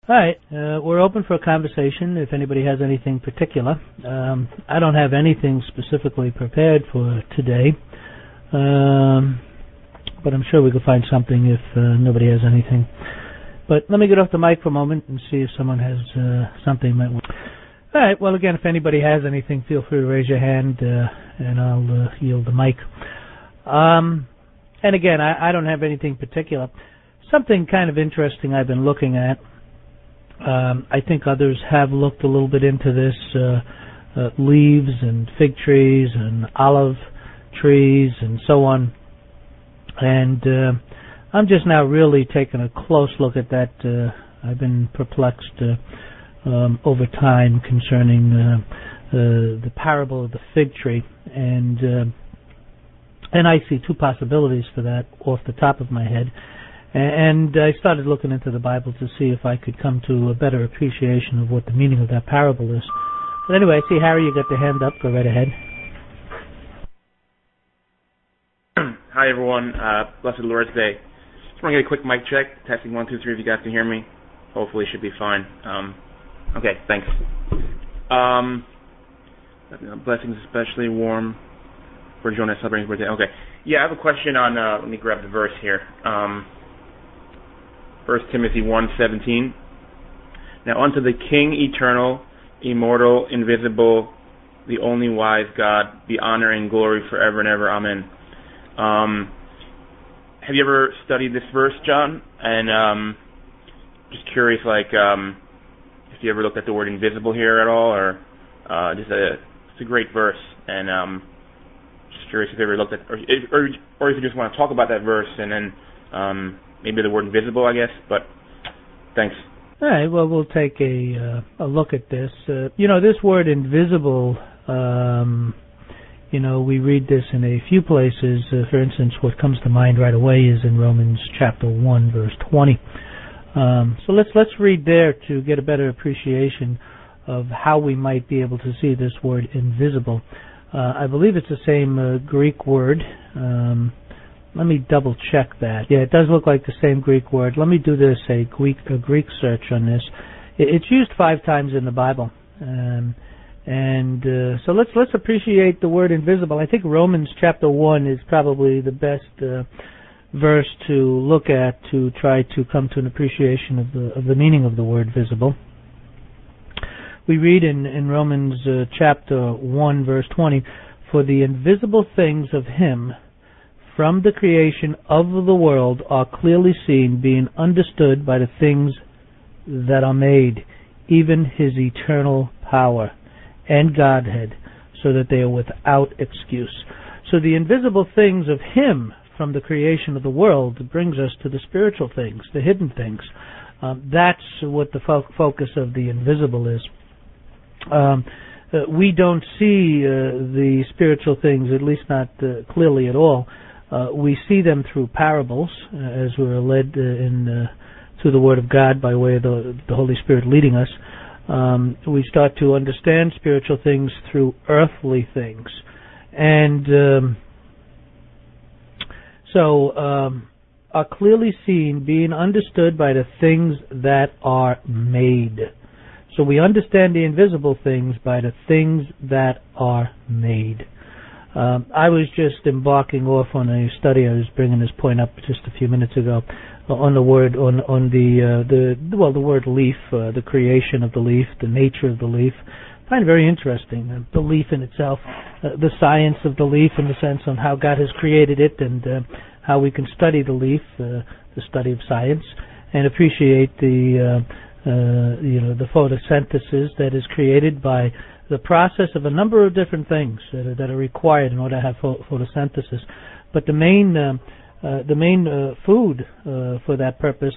All right, we're open for a conversation if anybody has anything particular. I don't have anything specifically prepared for today, but I'm sure we could find something if nobody has anything. But let me get off the mic for a moment and see if someone has something that would... All right, well, again, if anybody has anything, feel free to raise your hand, and I'll yield the mic. And again, I don't have anything particular. Something kind of interesting I've been looking at. I think others have looked a little bit into this, leaves and fig trees and olive trees and so on. And I'm just now really taking a close look at that. I've been perplexed over time concerning the parable of the fig tree. And I see two possibilities for that off the top of my head. And I started looking into the Bible to see if I could come to a better appreciation of what the meaning of that parable is. But anyway, I see, Harry, you got the hand up. Go right ahead. Hi, everyone. Blessed Lord's Day. Just want to get a quick mic check. Testing 1, 2, 3 if you guys can hear me. Hopefully it should be fine. Okay, thanks. Blessings especially warm for Jonah celebrating his birthday. Okay. Yeah, I have a question on, let me grab the verse here. 1 Timothy 1:17. Now unto the King eternal, immortal, invisible, the only wise God, be honor and glory forever and ever. Amen. Have you ever studied this verse, John? And just curious, like, if you ever looked at the word invisible here at all, or it's a great verse, and just curious if you ever looked at, or if you just want to talk about that verse, and then maybe the word invisible, I guess. But thanks. All right. Well, we'll take a look at this. This word invisible. We read this in a few places. For instance, what comes to mind right away is in Romans chapter 1, verse 20. So let's read there to get a better appreciation of how we might be able to see this word invisible. I believe it's the same Greek word. Let me double check that. Yeah, it does look like the same Greek word. Let me do this, a Greek search on this. It's used 5 times in the Bible. So let's appreciate the word invisible. I think Romans chapter 1 is probably the best verse to look at to try to come to an appreciation of the meaning of the word visible. We read in Romans chapter 1, verse 20, for the invisible things of him from the creation of the world are clearly seen, being understood by the things that are made, even his eternal power and Godhead, so that they are without excuse. So the invisible things of him from the creation of the world brings us to the spiritual things, the hidden things. That's what the focus of the invisible is. We don't see the spiritual things, at least not clearly at all. We see them through parables, as we're led through the Word of God by way of the Holy Spirit leading us. We start to understand spiritual things through earthly things. And are clearly seen, being understood by the things that are made. So we understand the invisible things by the things that are made. I was just embarking off on a study. I was bringing this point up just a few minutes ago on the word the word leaf, the creation of the leaf, the nature of the leaf. I find it very interesting. The leaf in itself, the science of the leaf, in the sense on how God has created it, and how we can study the leaf, the study of science, and appreciate the photosynthesis that is created by the process of a number of different things that are required in order to have photosynthesis. But the main food for that purpose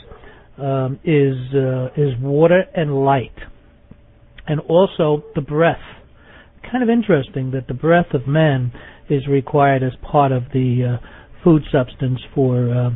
is water and light, and also the breath. Kind of interesting that the breath of man is required as part of the food substance for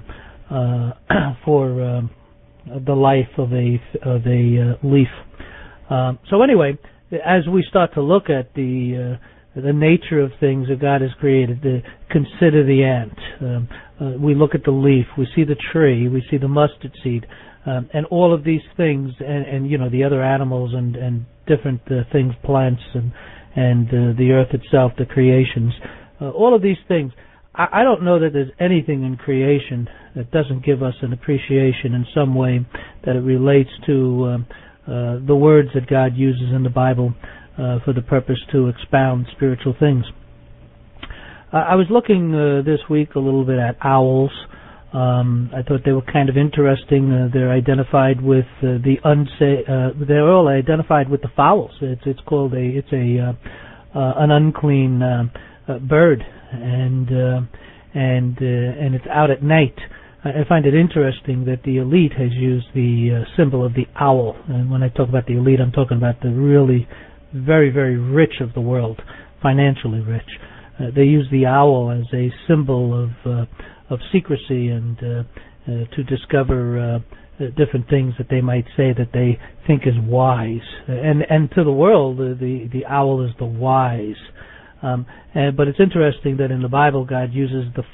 the life of a leaf. So anyway, as we start to look at the nature of things that God has created, consider the ant. We look at the leaf. We see the tree. We see the mustard seed. And all of these things, and the other animals and different things, plants and the earth itself, the creations, all of these things. I don't know that there's anything in creation that doesn't give us an appreciation in some way that it relates to the words that God uses in the Bible for the purpose to expound spiritual things. I was looking this week a little bit at owls. I thought they were kind of interesting. They're identified with they're all identified with the fowls. It's called an unclean bird, and it's out at night. I find it interesting that the elite has used the symbol of the owl. And when I talk about the elite, I'm talking about the really very, very rich of the world, financially rich. They use the owl as a symbol of secrecy and to discover different things that they might say that they think is wise. And to the world, the owl is the wise. But it's interesting that in the Bible, God uses the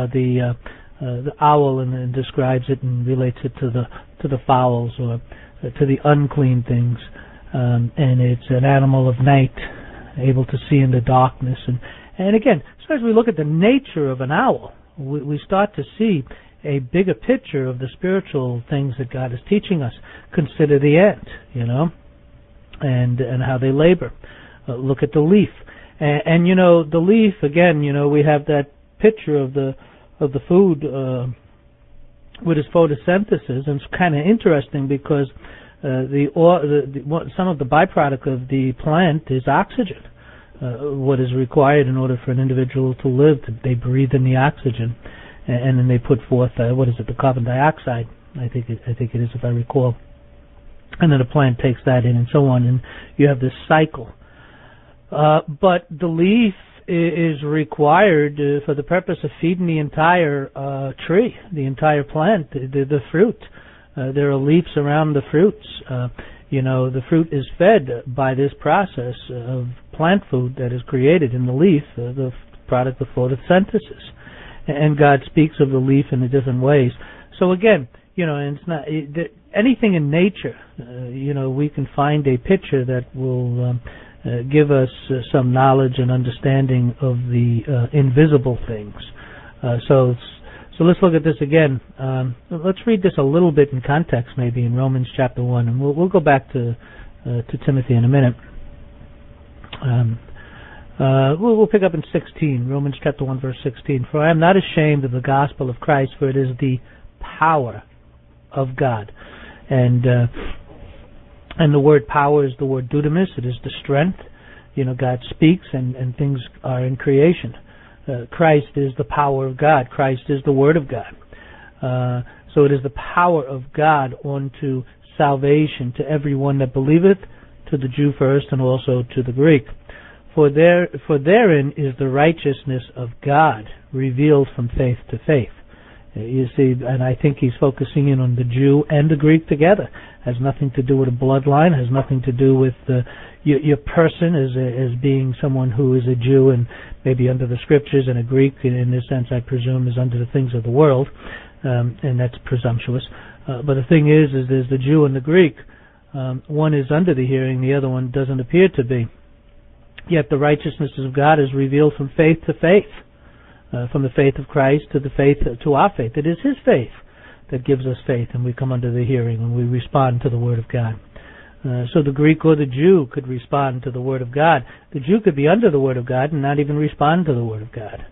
owl and describes it and relates it to the fowls or to the unclean things. And it's an animal of night, able to see in the darkness. And again, so as we look at the nature of an owl, we start to see a bigger picture of the spiritual things that God is teaching us. Consider the ant, and how they labor. Look at the leaf. And the leaf, again, we have that picture of the food with its photosynthesis, and it's kind of interesting because some of the byproduct of the plant is oxygen. What is required in order for an individual to live. They breathe in the oxygen, and then they put forth the carbon dioxide. I think it is, if I recall. And then the plant takes that in, and so on, and you have this cycle. But the leaf is required for the purpose of feeding the entire tree, the entire plant, the fruit. There are leaves around the fruits. The fruit is fed by this process of plant food that is created in the leaf, the product of photosynthesis. And God speaks of the leaf in the different ways. So again, and it's not anything in nature. We can find a picture that will give us some knowledge and understanding of the invisible things. So let's look at this again. Let's read this a little bit in context, maybe in Romans chapter 1, and we'll go back to Timothy in a minute. We'll pick up in 16, Romans chapter 1, verse 16. For I am not ashamed of the gospel of Christ, for it is the power of God. And the word power is the word dunamis. It is the strength. God speaks, and things are in creation. Christ is the power of God. Christ is the Word of God. So it is the power of God unto salvation to everyone that believeth, to the Jew first, and also to the Greek. For therein is the righteousness of God revealed from faith to faith. You see, and I think he's focusing in on the Jew and the Greek together. Has nothing to do with a bloodline. Has nothing to do with your person as being someone who is a Jew and maybe under the Scriptures, and a Greek, in this sense, I presume, is under the things of the world, and that's presumptuous. But the thing is there's the Jew and the Greek. One is under the hearing, the other one doesn't appear to be. Yet the righteousness of God is revealed from faith to faith. From the faith of Christ to the faith to our faith. It is His faith that gives us faith, and we come under the hearing and we respond to the Word of God. So the Greek or the Jew could respond to the Word of God. The Jew could be under the Word of God and not even respond to the Word of God.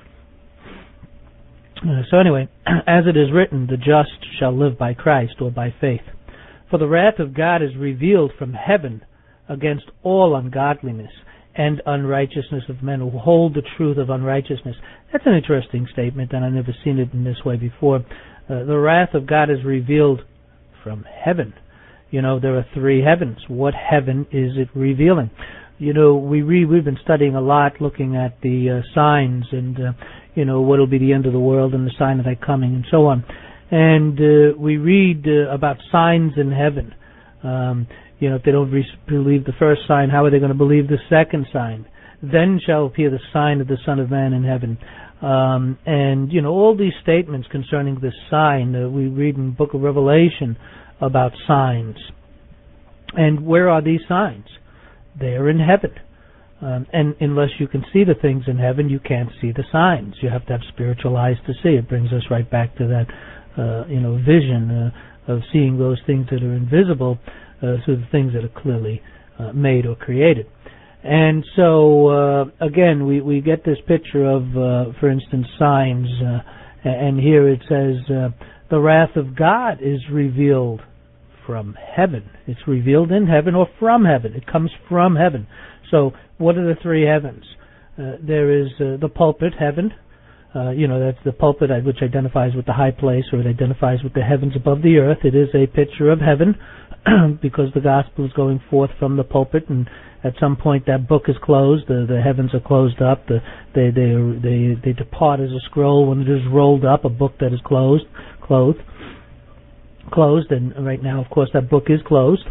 So anyway, as it is written, the just shall live by Christ, or by faith. For the wrath of God is revealed from heaven against all ungodliness and unrighteousness of men who hold the truth of unrighteousness. That's an interesting statement, and I've never seen it in this way before. The wrath of God is revealed from heaven. There are three heavens. What heaven is it revealing? We've been studying a lot, looking at the signs and, what will be the end of the world and the sign of thy coming and so on. And we read about signs in heaven. If they don't believe the first sign, how are they going to believe the second sign? Then shall appear the sign of the Son of Man in heaven. And, all these statements concerning this sign, we read in the book of Revelation about signs. And where are these signs? They are in heaven. And unless you can see the things in heaven, you can't see the signs. You have to have spiritual eyes to see. It brings us right back to that, vision of seeing those things that are invisible through the things that are clearly made or created. And so, again, we get this picture of, for instance, signs. And here it says, the wrath of God is revealed from heaven. It's revealed in heaven or from heaven. It comes from heaven. So what are the three heavens? There is the pulpit, heaven. That's the pulpit which identifies with the high place, or it identifies with the heavens above the earth. It is a picture of heaven because the gospel is going forth from the pulpit, and at some point that book is closed. The heavens are closed up. They depart as a scroll when it is rolled up, a book that is closed, and right now, of course, that book is closed.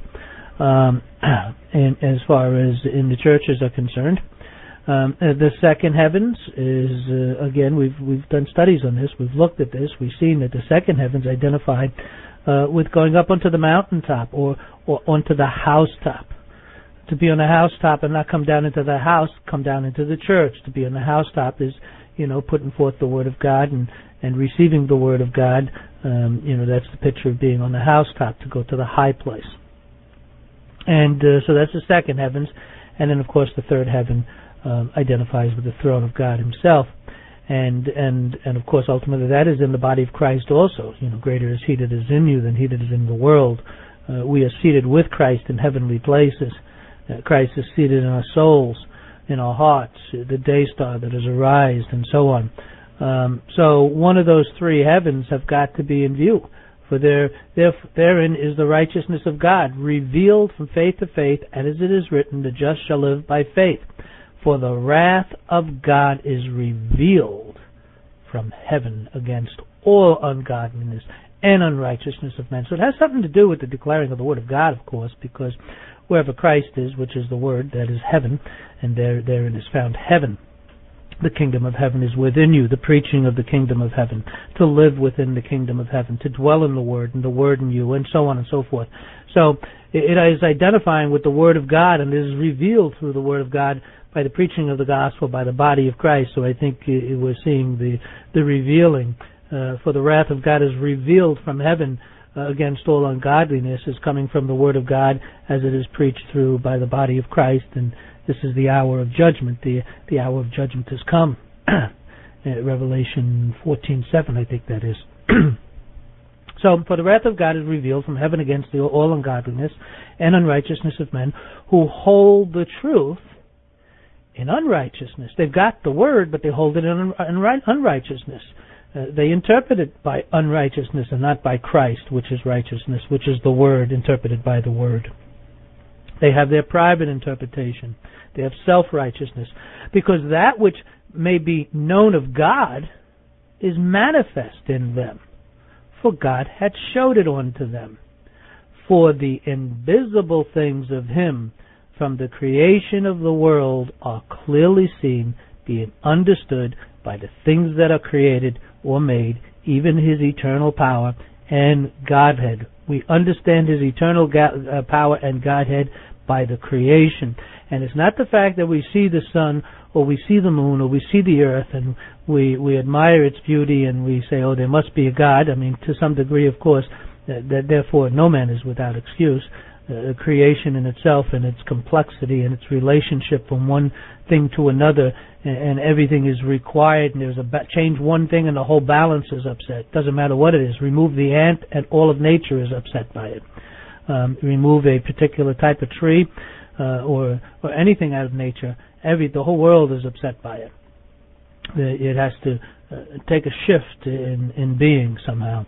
And as far as in the churches are concerned, the second heavens is again we've done studies on this. We've looked at this. We've seen that the second heavens identify with going up onto the mountaintop or onto the housetop. To be on the housetop and not come down into the house, come down into the church. To be on the housetop is putting forth the word of God and receiving the word of God. That's the picture of being on the housetop, to go to the high place. And so that's the second heavens. And then, of course, the third heaven identifies with the throne of God himself. And of course, ultimately, that is in the body of Christ also. Greater is he that is in you than he that is in the world. We are seated with Christ in heavenly places. Christ is seated in our souls, in our hearts, the day star that has arisen, and so on. So one of those three heavens have got to be in view. For therein is the righteousness of God, revealed from faith to faith, and as it is written, the just shall live by faith. For the wrath of God is revealed from heaven against all ungodliness and unrighteousness of men. So it has something to do with the declaring of the Word of God, of course, because wherever Christ is, which is the Word, that is heaven, and therein is found heaven. The kingdom of heaven is within you, the preaching of the kingdom of heaven, to live within the kingdom of heaven, to dwell in the Word, and the Word in you, and so on and so forth. So it is identifying with the Word of God, and it is revealed through the Word of God by the preaching of the gospel, by the body of Christ. So I think we're seeing the revealing. For the wrath of God is revealed from heaven against all ungodliness, is coming from the Word of God as it is preached through by the body of Christ. And this is the hour of judgment. The hour of judgment has come. Revelation 14:7, I think that is. So, for the wrath of God is revealed from heaven against all ungodliness and unrighteousness of men who hold the truth in unrighteousness. They've got the Word, but they hold it in unrighteousness. They interpret it by unrighteousness and not by Christ, which is righteousness, which is the Word interpreted by the Word. They have their private interpretation. They have self-righteousness. Because that which may be known of God is manifest in them. For God hath showed it unto them. For the invisible things of Him from the creation of the world are clearly seen, being understood by the things that are created or made, even His eternal power and Godhead. We understand His eternal power and Godhead by the creation. And it's not the fact that we see the sun or we see the moon or we see the earth and we admire its beauty and we say, oh, there must be a God. I mean, to some degree, of course, that therefore no man is without excuse. Creation in itself and its complexity and its relationship from one thing to another, and everything is required, and there's change one thing and the whole balance is upset. Doesn't matter what it is. Remove the ant and all of nature is upset by it. Remove a particular type of tree or anything out of nature, the whole world is upset by it. It has to take a shift in being somehow.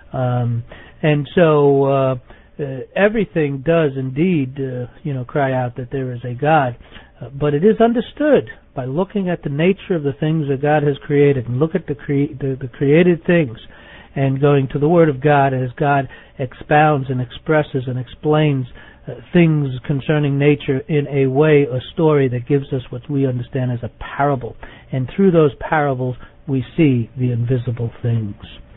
And so everything does indeed, cry out that there is a God. But it is understood by looking at the nature of the things that God has created, and look at the created things, and going to the Word of God as God expounds and expresses and explains things concerning nature in a way, a story that gives us what we understand as a parable. And through those parables, we see the invisible things.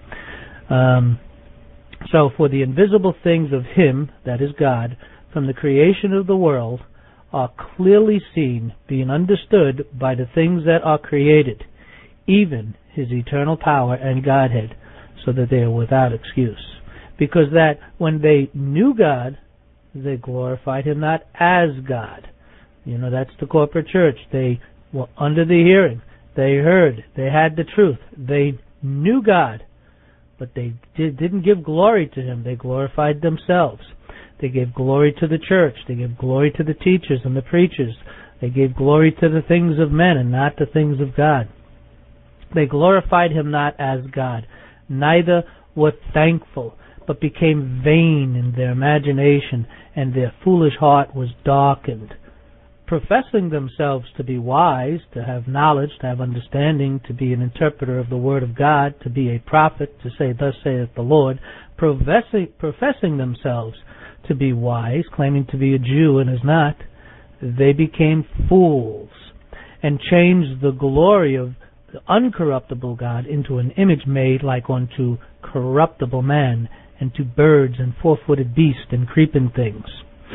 So for the invisible things of Him, that is God, from the creation of the world, are clearly seen, being understood by the things that are created, even His eternal power and Godhead, so that they are without excuse. Because that when they knew God, they glorified Him not as God. That's the corporate church. They were under the hearing. They heard. They had the truth. They knew God, but they didn't give glory to Him. They glorified themselves. They gave glory to the church. They gave glory to the teachers and the preachers. They gave glory to the things of men and not the things of God. They glorified Him not as God, neither were thankful, but became vain in their imagination, and their foolish heart was darkened. Professing themselves to be wise, to have knowledge, to have understanding, to be an interpreter of the Word of God, to be a prophet, to say, "Thus saith the Lord," professing themselves to be wise, claiming to be a Jew and is not, they became fools, and changed the glory of the uncorruptible God into an image made like unto corruptible man, and to birds and four-footed beasts and creeping things.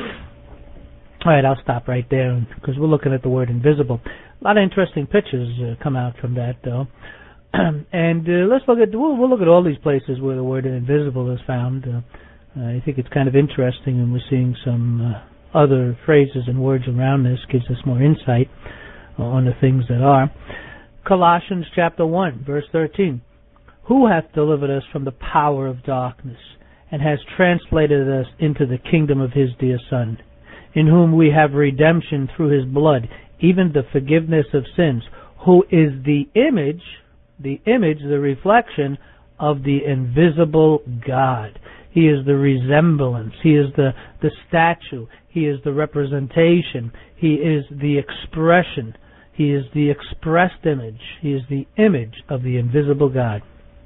All right, I'll stop right there because we're looking at the word invisible. A lot of interesting pictures come out from that, though. And let's look at we'll look at all these places where the word invisible is found. I think it's kind of interesting, and we're seeing some other phrases and words around this. Gives us more insight on the things that are. Colossians chapter 1, verse 13. Who hath delivered us from the power of darkness, and has translated us into the kingdom of His dear Son, in whom we have redemption through His blood, even the forgiveness of sins, who is the image, the reflection of the invisible God. He is the resemblance. He is the statue. He is the representation. He is the expression. He is the expressed image. He is the image of the invisible God.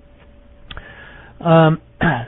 I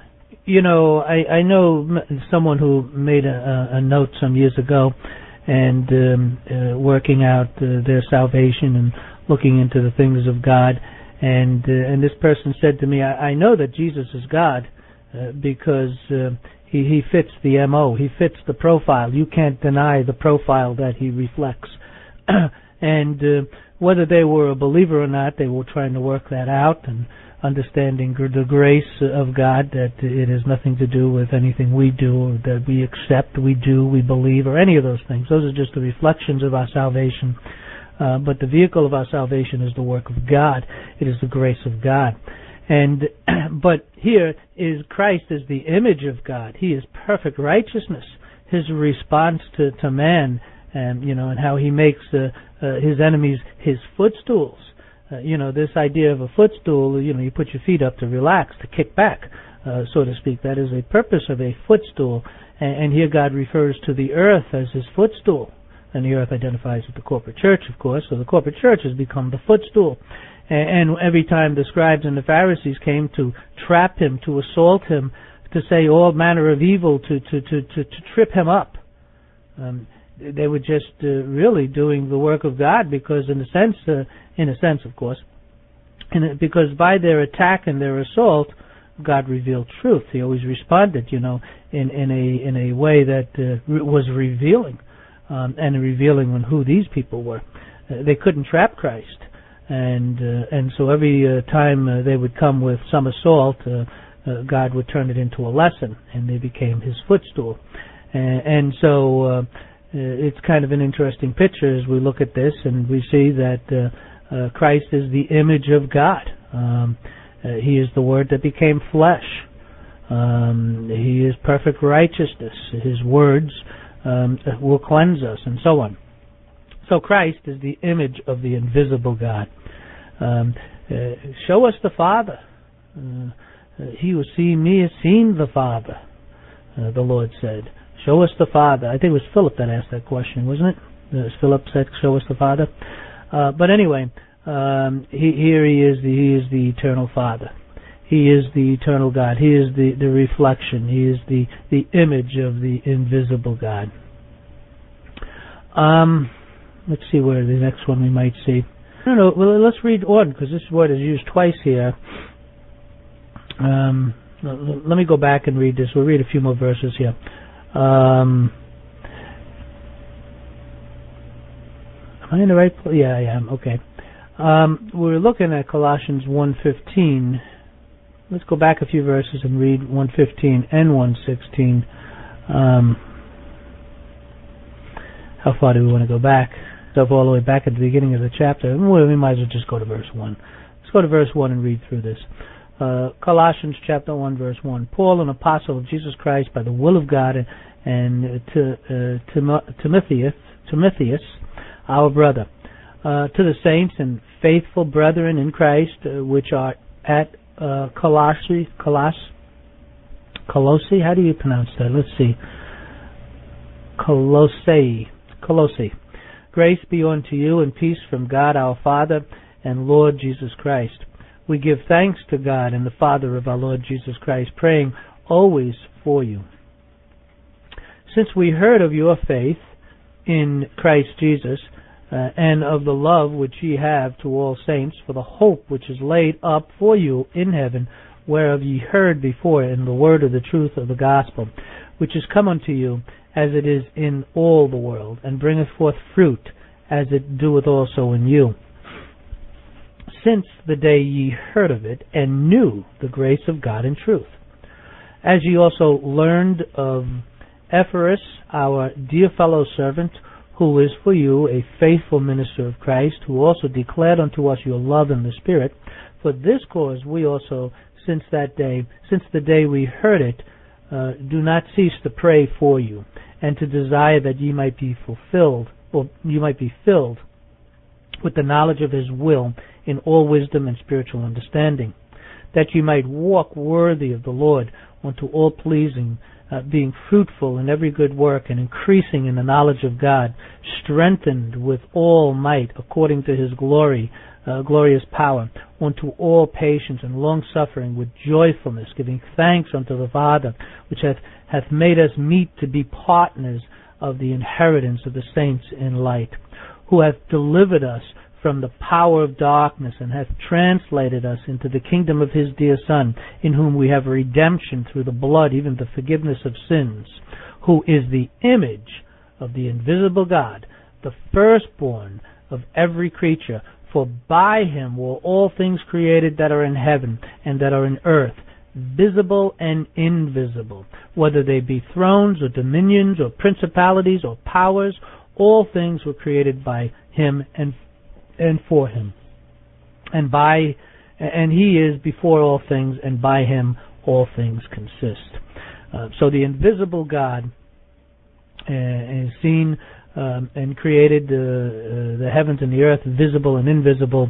know someone who made a note some years ago, and working out their salvation and looking into the things of God, and this person said to me, I know that Jesus is God because he fits the MO, he fits the profile. You can't deny the profile that He reflects. And whether they were a believer or not, they were trying to work that out and understanding the grace of God, that it has nothing to do with anything we do or that we accept, we do, we believe, or any of those things. Those are just the reflections of our salvation. But the vehicle of our salvation is the work of God. It is the grace of God. And but here is Christ is the image of God. He is perfect righteousness. His response to man, and how He makes His enemies His footstools. This idea of a footstool, you put your feet up to relax, to kick back, so to speak. That is a purpose of a footstool. And here God refers to the earth as His footstool. And the earth identifies with the corporate church, of course. So the corporate church has become the footstool. And every time the scribes and the Pharisees came to trap Him, to assault Him, to say all manner of evil, to trip Him up, they were just really doing the work of God, because in a sense, of course, because by their attack and their assault, God revealed truth. He always responded, in a way that was revealing, and revealing on who these people were. They couldn't trap Christ, and so every time they would come with some assault, God would turn it into a lesson, and they became His footstool. And so it's kind of an interesting picture as we look at this, and we see that Christ is the image of God. He is the Word that became flesh. He is perfect righteousness. His words will cleanse us, and so on. So Christ is the image of the invisible God. Show us the Father. He who has seen me has seen the Father, the Lord said. Show us the Father. I think it was Philip that asked that question, wasn't it? Philip said, show us the Father. But anyway, here He is the eternal Father. He is the eternal God. He is the reflection. He is the image of the invisible God. Let's see where the next one we might see. No. Well, let's read on, because this word is used twice here. Let me go back and read this. We'll read a few more verses here. Am I in the right place? Yeah, I am. Okay. We're looking at Colossians 1:15. Let's go back a few verses and read 1:15 and 1:16. How far do we want to go back? So all the way back at the beginning of the chapter. Well, we might as well just go to verse 1. Let's go to verse 1 and read through this. Colossians chapter 1, verse 1. Paul, an apostle of Jesus Christ by the will of God, and to Timotheus, our brother, to the saints and faithful brethren in Christ, which are at Colossae. How do you pronounce that? Let's see. Colossae. Grace be unto you and peace from God our Father and Lord Jesus Christ. We give thanks to God and the Father of our Lord Jesus Christ, praying always for you. Since we heard of your faith in Christ Jesus, and of the love which ye have to all saints, for the hope which is laid up for you in heaven, whereof ye heard before in the word of the truth of the gospel, which is come unto you, as it is in all the world, and bringeth forth fruit, as it doeth also in you. Since the day ye heard of it, and knew the grace of God in truth, as ye also learned of Epaphras, our dear fellow servant, who is for you a faithful minister of Christ, who also declared unto us your love in the Spirit. For this cause we also, since the day we heard it, do not cease to pray for you, and to desire that ye might be fulfilled, or you might be filled with the knowledge of His will in all wisdom and spiritual understanding, that ye might walk worthy of the Lord, unto all pleasing, being fruitful in every good work, and increasing in the knowledge of God, strengthened with all might according to His glorious power, unto all patience and long-suffering with joyfulness, giving thanks unto the Father, which hath made us meet to be partners of the inheritance of the saints in light, who hath delivered us from the power of darkness, and hath translated us into the kingdom of His dear Son, in whom we have redemption through the blood, even the forgiveness of sins, who is the image of the invisible God, the firstborn of every creature. For by Him were all things created that are in heaven and that are in earth, visible and invisible, whether they be thrones or dominions or principalities or powers. All things were created by Him and for Him, and He is before all things, and by Him all things consist. So the invisible God is seen and created the heavens and the earth, visible and invisible,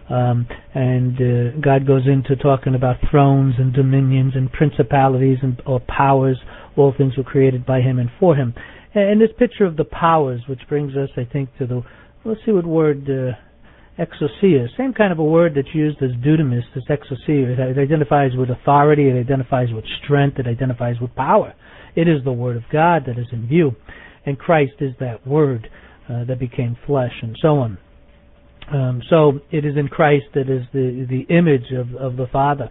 and God goes into talking about thrones and dominions and principalities or powers. All things were created by Him and for Him. And this picture of the powers, which brings us, I think, to let's see what word, exousia, same kind of a word that's used as dunamis, this exousia. It identifies with authority, it identifies with strength, it identifies with power. It is the Word of God that is in view, and Christ is that Word that became flesh, and so on. So it is in Christ that is the image of the Father.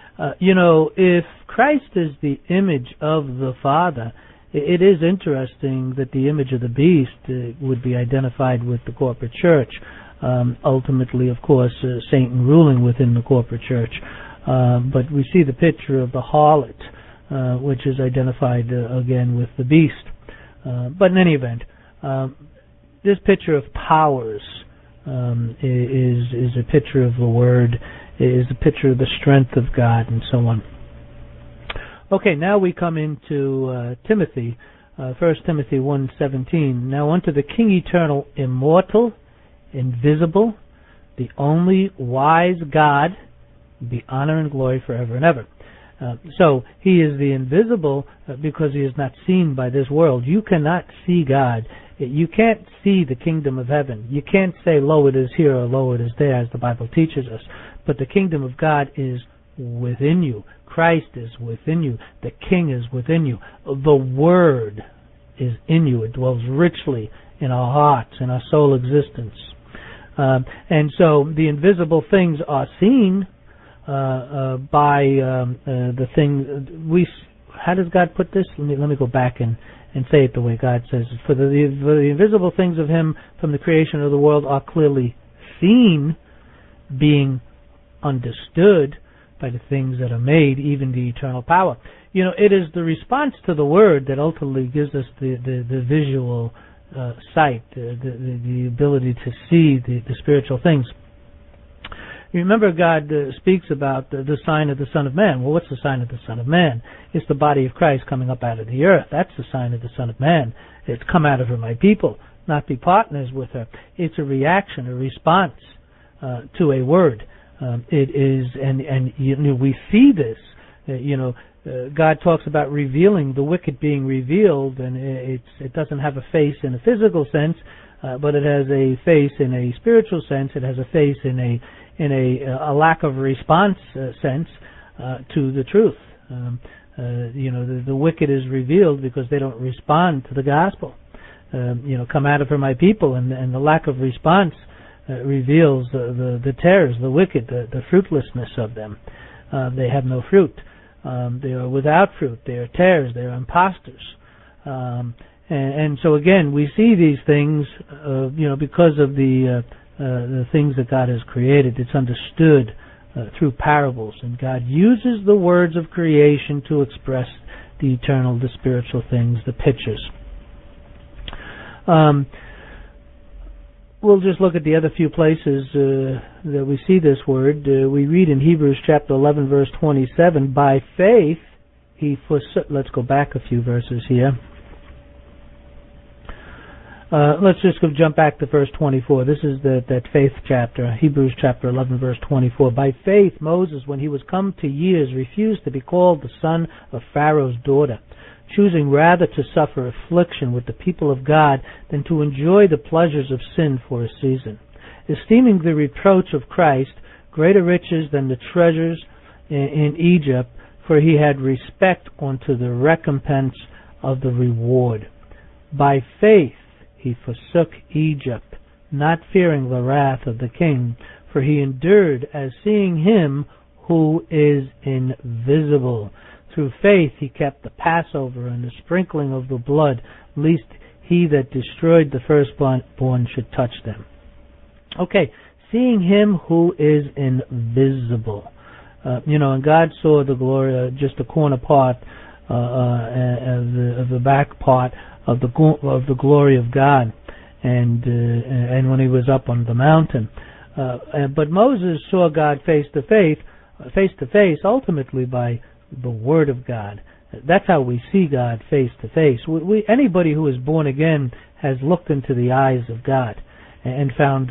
If Christ is the image of the Father, it is interesting that the image of the beast would be identified with the corporate church. Ultimately, of course, Satan ruling within the corporate church. But we see the picture of the harlot, which is identified again with the beast. But in any event, this picture of powers is a picture of the Word, is a picture of the strength of God, and so on. Okay, now we come into Timothy, 1 Timothy 1:17. Now unto the King eternal, immortal, invisible, the only wise God, be honor and glory forever and ever. So He is the invisible because He is not seen by this world. You cannot see God. You can't see the kingdom of heaven. You can't say, lo, it is here, or lo, it is there, as the Bible teaches us. But the kingdom of God is within you. Christ is within you. The King is within you. The Word is in you. It dwells richly in our hearts, in our soul existence. And so the invisible things are seen by the thing. How does God put this? Let me go back and say it the way God says it. For the invisible things of Him from the creation of the world are clearly seen, being understood by the things that are made, even the eternal power. It is the response to the Word that ultimately gives us the visual sight, the ability to see the spiritual things. You remember God speaks about the sign of the Son of Man. Well, what's the sign of the Son of Man? It's the body of Christ coming up out of the earth. That's the sign of the Son of Man. It's come out of her, my people, not be partners with her. It's a reaction, a response to a word. It is, and we see this. God talks about revealing, the wicked being revealed, and it doesn't have a face in a physical sense, but it has a face in a spiritual sense. It has a face in a lack of response sense to the truth. The wicked is revealed because they don't respond to the gospel. Come out of her, my people, and the lack of response reveals the tares, the wicked, the fruitlessness of them. They have no fruit. They are without fruit. They are tares. They are impostors. And so again, we see these things, because of the things that God has created. It's understood through parables, and God uses the words of creation to express the eternal, the spiritual things, the pictures. We'll just look at the other few places that we see this word. We read in Hebrews chapter 11, verse 27, by faith he forsook. Let's go back a few verses here. Let's just jump back to verse 24. This is that faith chapter, Hebrews chapter 11, verse 24. By faith Moses, when he was come to years, refused to be called the son of Pharaoh's daughter, choosing rather to suffer affliction with the people of God than to enjoy the pleasures of sin for a season, esteeming the reproach of Christ greater riches than the treasures in Egypt, for he had respect unto the recompense of the reward. By faith he forsook Egypt, not fearing the wrath of the king, for he endured as seeing him who is invisible. Through faith he kept the Passover and the sprinkling of the blood, lest he that destroyed the firstborn should touch them. Okay, seeing him who is invisible. And God saw the glory, just the corner part of the back part of the glory of God, and when he was up on the mountain. But Moses saw God face to face, ultimately by the Word of God. That's how we see God face to face. Anybody who is born again has looked into the eyes of God and found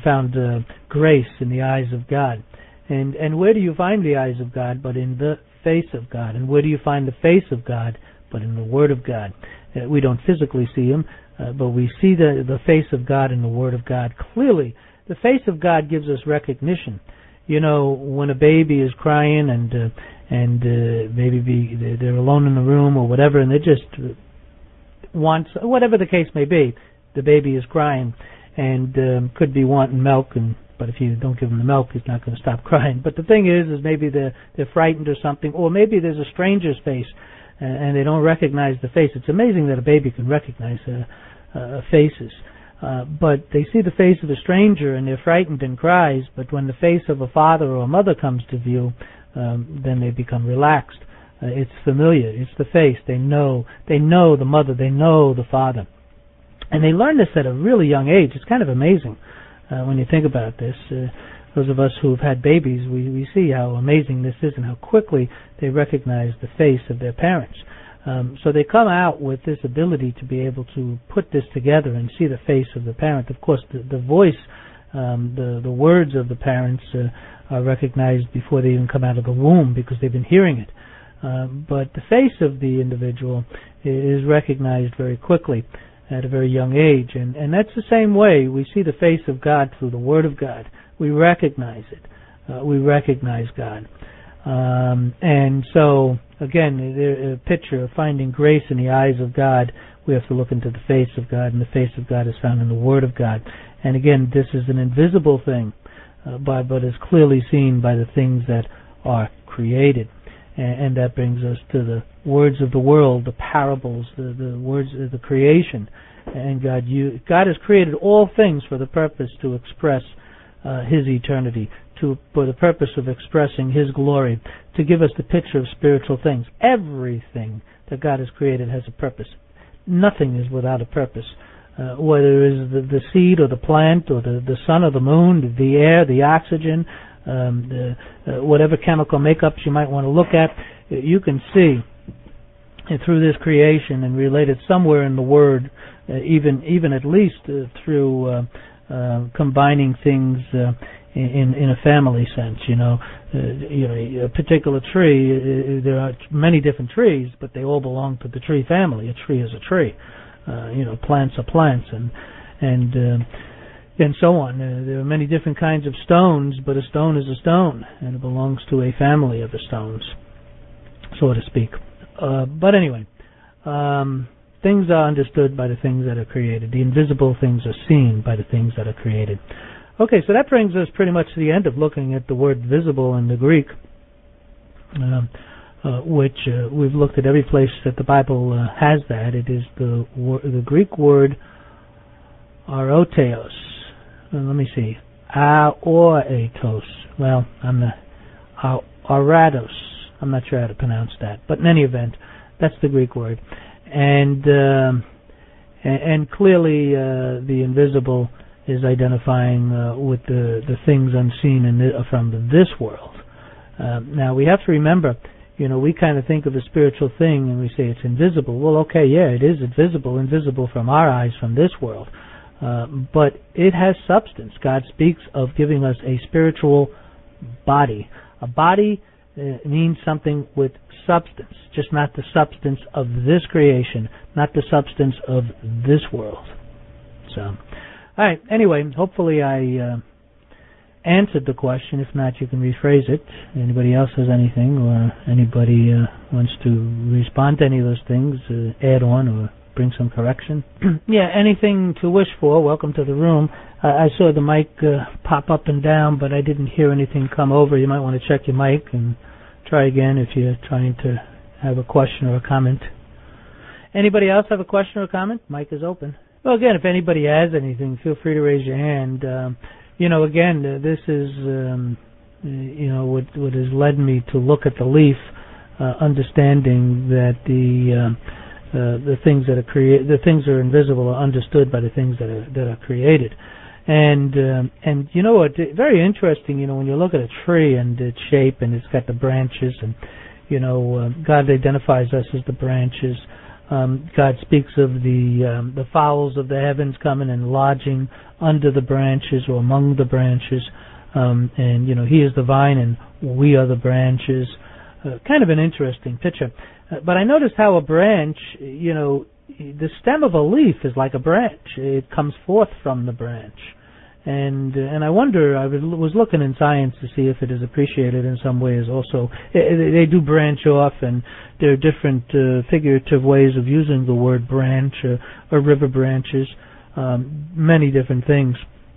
grace in the eyes of God. And where do you find the eyes of God but in the face of God? And where do you find the face of God but in the Word of God? We don't physically see Him, but we see the face of God in the Word of God clearly. The face of God gives us recognition. When a baby is crying and maybe they're alone in the room or whatever, and they just want, whatever the case may be, the baby is crying and could be wanting milk, but if you don't give him the milk, he's not going to stop crying. But the thing is maybe they're frightened or something, or maybe there's a stranger's face and they don't recognize the face. It's amazing that a baby can recognize faces. But they see the face of a stranger and they're frightened and cries, but when the face of a father or a mother comes to view, then they become relaxed. It's familiar. It's the face. They know the mother. They know the father. And they learn this at a really young age. It's kind of amazing when you think about this. Those of us who've had babies, we see how amazing this is and how quickly they recognize the face of their parents. So they come out with this ability to be able to put this together and see the face of the parent. Of course, the voice, the words of the parents are recognized before they even come out of the womb because they've been hearing it. But the face of the individual is recognized very quickly at a very young age. And that's the same way we see the face of God through the Word of God. We recognize it. We recognize God. And so, again, a picture of finding grace in the eyes of God, we have to look into the face of God, and the face of God is found in the Word of God. And again, this is an invisible thing, but is clearly seen by the things that are created. And that brings us to the words of the world, the parables, the words of the creation. And God has created all things for the purpose to express His eternity, for the purpose of expressing His glory, to give us the picture of spiritual things. Everything that God has created has a purpose. Nothing is without a purpose. Whether it is the seed or the plant or the sun or the moon, the air, the oxygen, whatever chemical makeups you might want to look at, you can see through this creation and relate it somewhere in the Word, even at least through combining things in a family sense. A particular tree. There are many different trees, but they all belong to the tree family. A tree is a tree. Plants are plants, and so on. There are many different kinds of stones, but a stone is a stone, and it belongs to a family of the stones, so to speak. But anyway, things are understood by the things that are created. The invisible things are seen by the things that are created. Okay, so that brings us pretty much to the end of looking at the word visible in the Greek, which we've looked at every place that the Bible has that. It is the Greek word aoteos. Let me see. Aoetos. Well, arados. I'm not sure how to pronounce that. But in any event, that's the Greek word. And clearly the invisible is identifying with the things unseen from this world. Now, we have to remember, we kind of think of a spiritual thing and we say it's invisible. Well, okay, yeah, it is invisible from our eyes, from this world. But it has substance. God speaks of giving us a spiritual body. A body means something with substance, just not the substance of this creation, not the substance of this world. So, all right, anyway, hopefully I answered the question. If not, you can rephrase it. Anybody else has anything, or anybody wants to respond to any of those things, add on or bring some correction? Yeah, anything to wish for. Welcome to the room. I saw the mic pop up and down, but I didn't hear anything come over. You might want to check your mic and try again if you're trying to have a question or a comment. Anybody else have a question or a comment? Mic is open. Well, again, if anybody has anything, feel free to raise your hand. Again, this is, what has led me to look at the leaf, understanding that the things that are the things that are invisible are understood by the things that are created. And you know what? Very interesting. When you look at a tree and its shape and it's got the branches, and God identifies us as the branches. God speaks of the fowls of the heavens coming and lodging under the branches or among the branches. And He is the vine and we are the branches. Kind of an interesting picture. But I noticed how a branch, the stem of a leaf is like a branch. It comes forth from the branch. And I wonder, I was looking in science to see if it is appreciated in some ways also. They do branch off, and there are different figurative ways of using the word branch or river branches, many different things.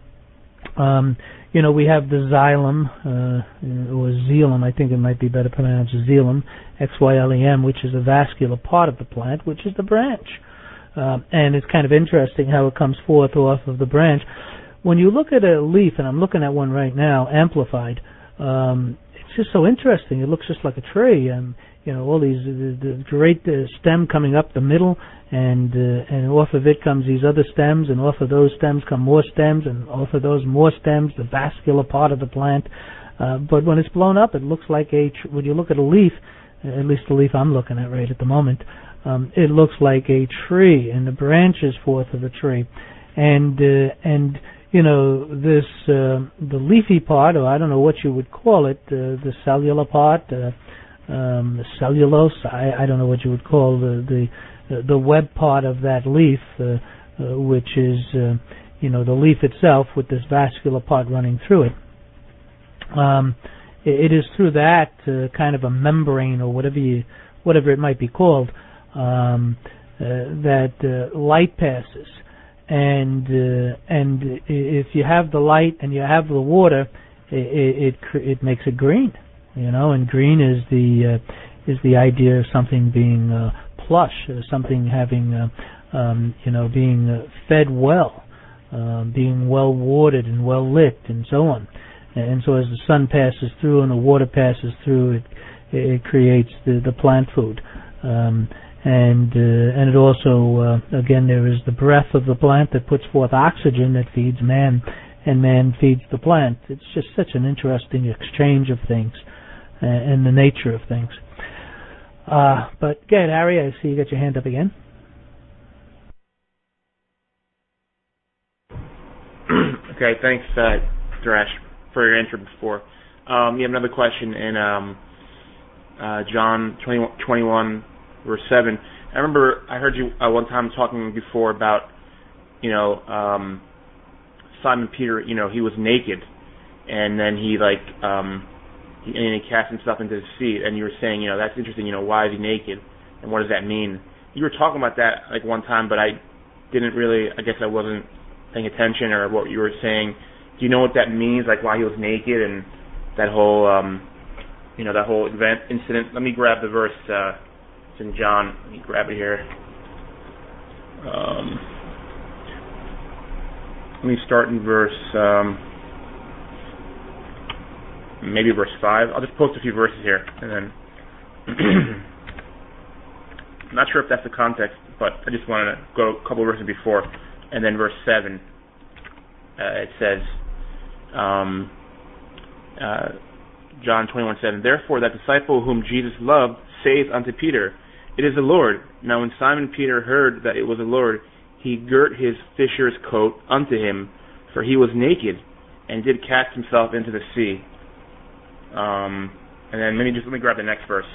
We have the xylem, or xylem, I think it might be better pronounced xylem, X-Y-L-E-M, which is a vascular part of the plant, which is the branch. And it's kind of interesting how it comes forth off of the branch. When you look at a leaf, and I'm looking at one right now, amplified, it's just so interesting. It looks just like a tree, and all these the great stem coming up the middle, and off of it comes these other stems, and off of those stems come more stems, and off of those more stems, the vascular part of the plant. But when it's blown up, it looks like when you look at a leaf, at least the leaf I'm looking at right at the moment, it looks like a tree, and the branches forth of a tree, and the leafy part, or I don't know what you would call it, the cellular part, the cellulose, I don't know what you would call the web part of that leaf, which is, the leaf itself with this vascular part running through it. It is through that kind of a membrane, or whatever it might be called, that light passes. and if you have the light and you have the water, it makes it green, and green is the idea of something being plush, something having being fed well, being well watered and well lit, and so on. And so as the sun passes through and the water passes through, it creates the plant food. And it also, again, there is the breath of the plant that puts forth oxygen that feeds man, and man feeds the plant. It's just such an interesting exchange of things and the nature of things. But go ahead, Harry, I see you got your hand up again. Okay, thanks, Thrash, for your answer before. You have another question in John 21, verse 7. I remember I heard you one time talking before about, Simon Peter, he was naked, and then he cast himself into the sea, and you were saying, that's interesting, why is he naked, and what does that mean? You were talking about that one time, but I didn't really, I guess I wasn't paying attention or what you were saying. Do you know what that means, why he was naked and that whole, that whole incident? Let me grab the verse. It's in John. Let me grab it here. Let me start in verse, maybe verse 5. I'll just post a few verses here, and then I'm not sure if that's the context, but I just wanted to go a couple of verses before, and then verse 7. It says, John 21:7. Therefore, that disciple whom Jesus loved saith unto Peter, It is the Lord. Now when Simon Peter heard that it was the Lord, he girt his fisher's coat unto him, for he was naked, and did cast himself into the sea. And then let me grab the next verse.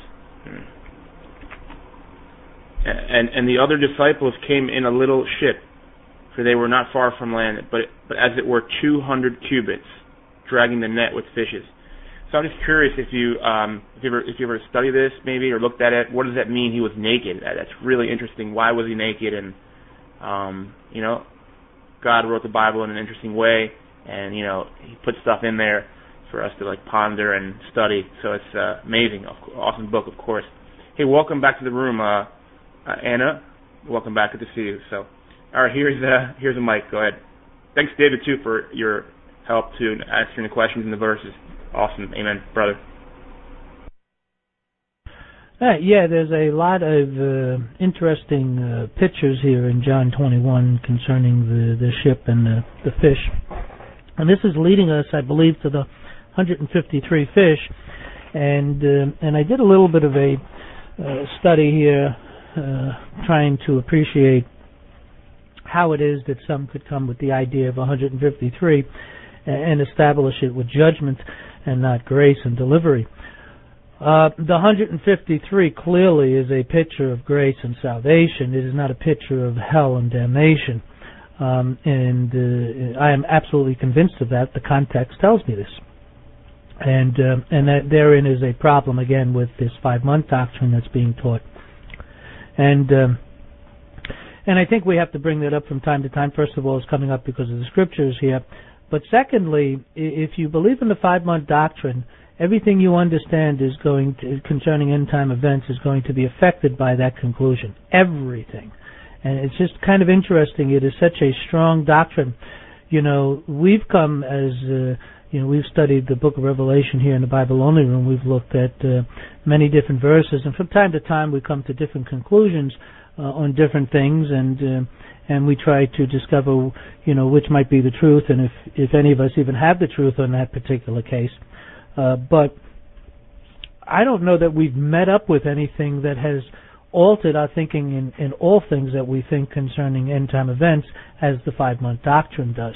And the other disciples came in a little ship, for they were not far from land, but as it were 200 cubits, dragging the net with fishes. So I'm just curious if you ever studied this maybe or looked at it. What does that mean? He was naked. That's really interesting. Why was he naked? And God wrote the Bible in an interesting way, and He put stuff in there for us to ponder and study. So it's amazing, awesome book, of course. Hey, welcome back to the room, Anna. Welcome back. Good to see you. So, all right, here's a mic. Go ahead. Thanks, David, too, for your help too, answering the questions and the verses. Awesome. Amen, brother. Yeah, there's a lot of interesting pictures here in John 21 concerning the ship and the fish. And this is leading us, I believe, to the 153 fish. And I did a little bit of a study here trying to appreciate how it is that some could come with the idea of 153 and establish it with judgment and not grace and delivery. The 153 clearly is a picture of grace and salvation. It is not a picture of hell and damnation. And I am absolutely convinced of that. The context tells me this. And that therein is a problem, again, with this 5-month doctrine that's being taught. And I think we have to bring that up from time to time. First of all, it's coming up because of the scriptures here. But secondly, if you believe in the 5-month doctrine, everything you understand is going to, concerning end-time events, is going to be affected by that conclusion. Everything. And it's just kind of interesting. It is such a strong doctrine. We've come as, we've studied the book of Revelation here in the Bible Only Room. We've looked at many different verses, and from time to time we come to different conclusions on different things, and we try to discover, which might be the truth, and if any of us even have the truth on that particular case. But I don't know that we've met up with anything that has altered our thinking in all things that we think concerning end-time events as the 5-month doctrine does.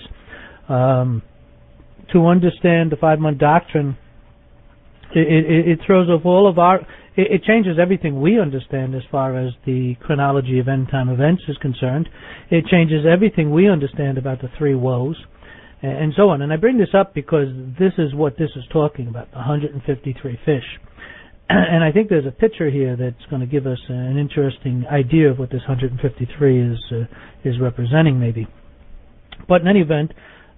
To understand the 5-month doctrine, it throws off all of our... It changes everything we understand as far as the chronology of end-time events is concerned. It changes everything we understand about the 3 woes, and so on. And I bring this up because this is what this is talking about, the 153 fish. And I think there's a picture here that's going to give us an interesting idea of what this 153 is representing, maybe. But in any event,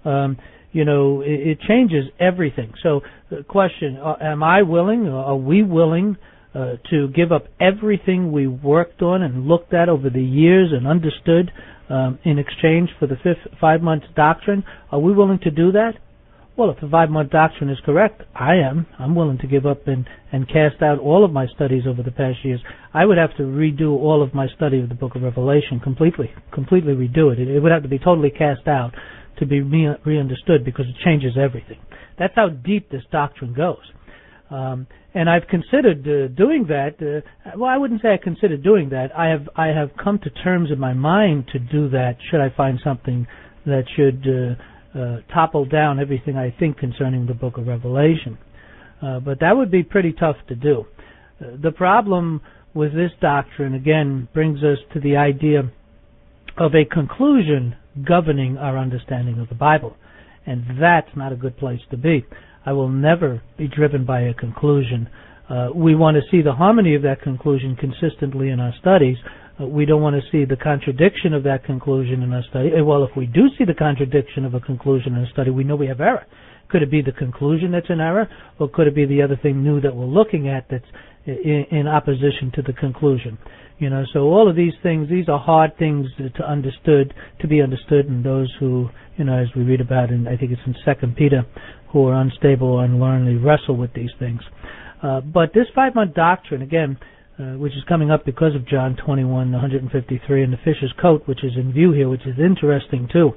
it changes everything. So the question, am I willing, or are we willing to give up everything we worked on and looked at over the years and understood in exchange for the 5 months doctrine? Are we willing to do that? Well, if the 5-month doctrine is correct, I am. I'm willing to give up and cast out all of my studies over the past years. I would have to redo all of my study of the book of Revelation completely redo it. It would have to be totally cast out to be re-understood, because it changes everything. That's how deep this doctrine goes. And I've considered doing that. Well, I wouldn't say I considered doing that. I have come to terms in my mind to do that should I find something that should topple down everything I think concerning the book of Revelation. But that would be pretty tough to do. The problem with this doctrine, again, brings us to the idea of a conclusion governing our understanding of the Bible. And that's not a good place to be. I will never be driven by a conclusion. We want to see the harmony of that conclusion consistently in our studies. We don't want to see the contradiction of that conclusion in our study. Well, if we do see the contradiction of a conclusion in a study, we know we have error. Could it be the conclusion that's in error, or could it be the other thing new that we're looking at that's in opposition to the conclusion? So all of these things, these are hard things to be understood, and those who, as we read about in, I think it's in 2 Peter, who are unstable or unlearnedly wrestle with these things. But this 5-month doctrine, again, which is coming up because of John 21, 153, and the fish's coat, which is in view here, which is interesting too,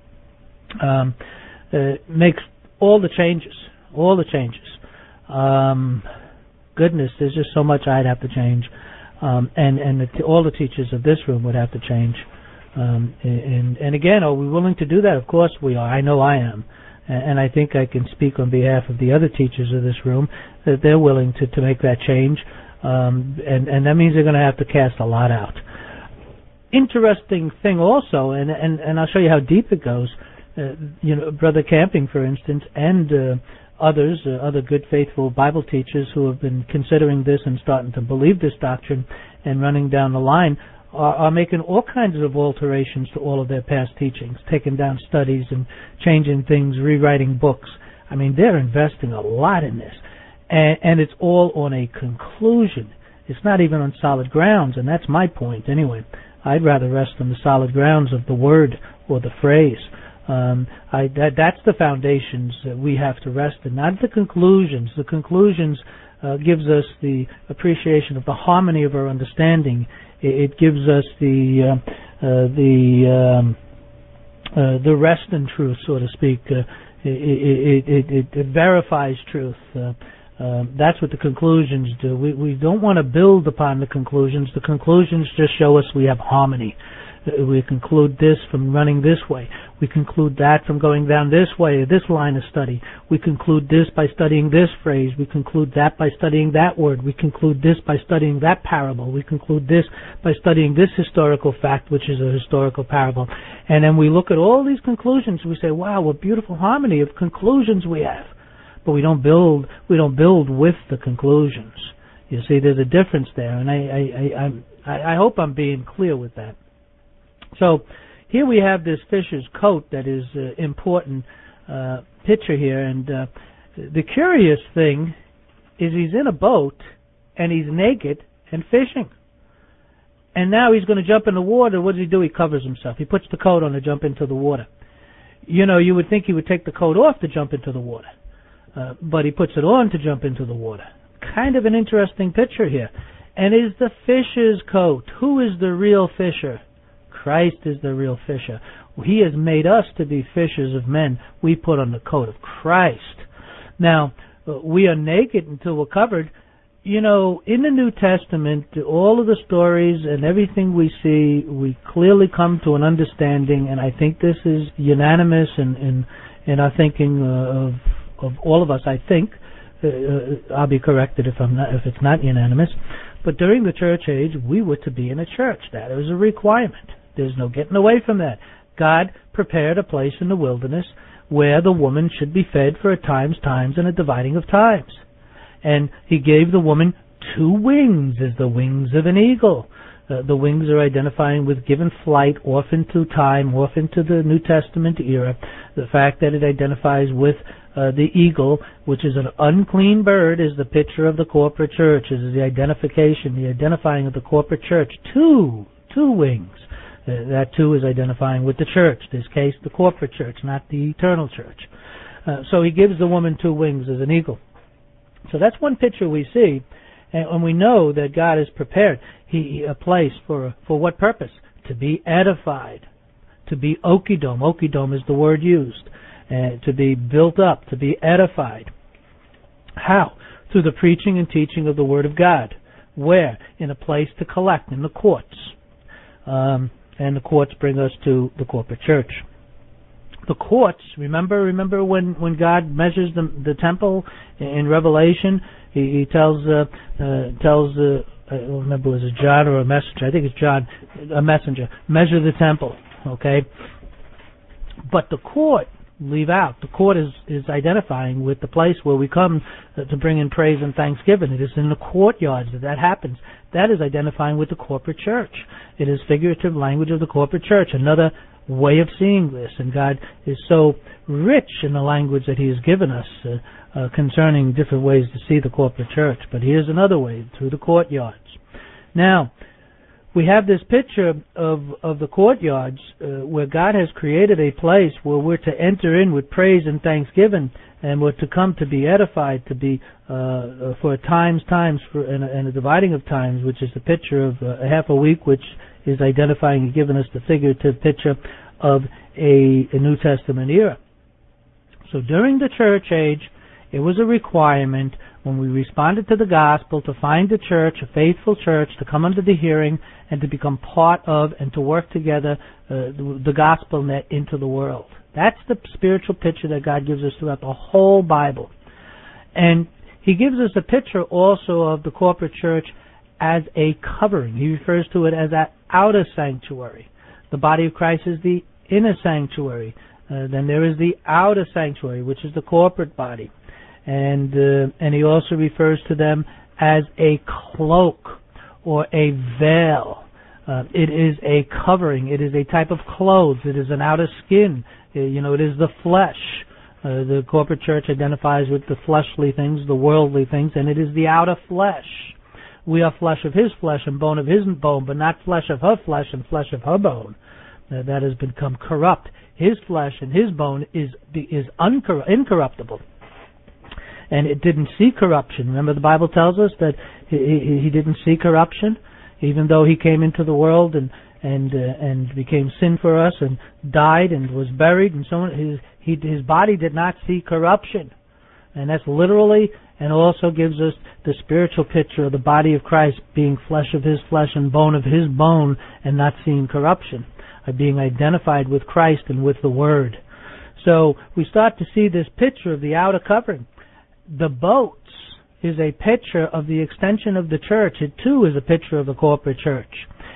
makes all the changes. Goodness, there's just so much I'd have to change. And all the teachers of this room would have to change. And again, are we willing to do that? Of course we are. I know I am. And I think I can speak on behalf of the other teachers of this room that they're willing to make that change. And that means they're going to have to cast a lot out. Interesting thing also, and I'll show you how deep it goes. Brother Camping, for instance, and others, other good, faithful Bible teachers who have been considering this and starting to believe this doctrine and running down the line are making all kinds of alterations to all of their past teachings, taking down studies and changing things, rewriting books. I mean, they're investing a lot in this. And it's all on a conclusion. It's not even on solid grounds, and that's my point anyway. I'd rather rest on the solid grounds of the word or the phrase. That's the foundations that we have to rest in, not the conclusions. The conclusions gives us the appreciation of the harmony of our understanding. It gives us the rest in truth, so to speak. It verifies truth. That's what the conclusions do. We don't want to build upon the conclusions. The conclusions just show us we have harmony. We conclude this from running this way. We conclude that from going down this way, this line of study. We conclude this by studying this phrase. We conclude that by studying that word. We conclude this by studying that parable. We conclude this by studying this historical fact, which is a historical parable. And then we look at all these conclusions and we say, wow, what beautiful harmony of conclusions we have. But we don't build with the conclusions. You see, there's a difference there, and I hope I'm being clear with that. So here we have this fish's coat that is important picture here, and the curious thing is he's in a boat and he's naked and fishing. And now he's going to jump in the water. What does he do? He covers himself. He puts the coat on to jump into the water. You would think he would take the coat off to jump into the water. But he puts it on to jump into the water. Kind of an interesting picture here. And is the fish's coat. Who is the real fisher? Christ is the real fisher. He has made us to be fishers of men. We put on the coat of Christ. Now, we are naked until we're covered. In the New Testament, all of the stories and everything we see, we clearly come to an understanding, and I think this is unanimous in our thinking of all of us, I think. I'll be corrected if it's not unanimous. But during the church age, we were to be in a church. That is a requirement. There's no getting away from that. God prepared a place in the wilderness where the woman should be fed for a times, and a dividing of times. And He gave the woman 2 wings as the wings of an eagle. The wings are identifying with given flight off into time, off into the New Testament era. The fact that it identifies with the eagle, which is an unclean bird, is the picture of the corporate church. It is the identification, the identifying of the corporate church. Two wings. That too is identifying with the church. In this case, the corporate church, not the eternal church. So he gives the woman 2 wings as an eagle. So that's one picture we see, and we know that God has prepared a place for what purpose? To be edified, to be okidom. Okidom is the word used. To be built up, to be edified. How? Through the preaching and teaching of the Word of God. Where? In a place to collect, in the courts. And the courts bring us to the corporate church. The courts, remember when God measures the temple in Revelation, he tells I don't remember was it John or a messenger, I think it's John, a messenger, measure the temple, okay? But the court, leave out. The court is identifying with the place where we come to bring in praise and thanksgiving. It is in the courtyards that happens. That is identifying with the corporate church. It is figurative language of the corporate church, another way of seeing this. And God is so rich in the language that He has given us concerning different ways to see the corporate church. But here's another way, through the courtyards. Now, we have this picture of the courtyards where God has created a place where we're to enter in with praise and thanksgiving, and we're to come to be edified, to be for times and a dividing of times, which is the picture of a half a week, which is identifying and giving us the figurative picture of a New Testament era. So during the church age, it was a requirement when we responded to the gospel to find a church, a faithful church, to come under the hearing and to become part of and to work together the gospel net into the world. That's the spiritual picture that God gives us throughout the whole Bible. And He gives us a picture also of the corporate church as a covering. He refers to it as an outer sanctuary. The body of Christ is the inner sanctuary. Then there is the outer sanctuary, which is the corporate body. And He also refers to them as a cloak or a veil. It is a covering. It is a type of clothes. It is an outer skin. It is the flesh. The corporate church identifies with the fleshly things, the worldly things, and it is the outer flesh. We are flesh of His flesh and bone of His bone, but not flesh of her flesh and flesh of her bone. That has become corrupt. His flesh and His bone is incorruptible. And it didn't see corruption. Remember, the Bible tells us that he didn't see corruption, even though He came into the world and became sin for us and died and was buried and so on. His body did not see corruption. And that's literally, and also gives us the spiritual picture of the body of Christ being flesh of His flesh and bone of His bone and not seeing corruption, being identified with Christ and with the Word. So we start to see this picture of the outer covering. The boats is a picture of the extension of the church. It too is a picture of the corporate church.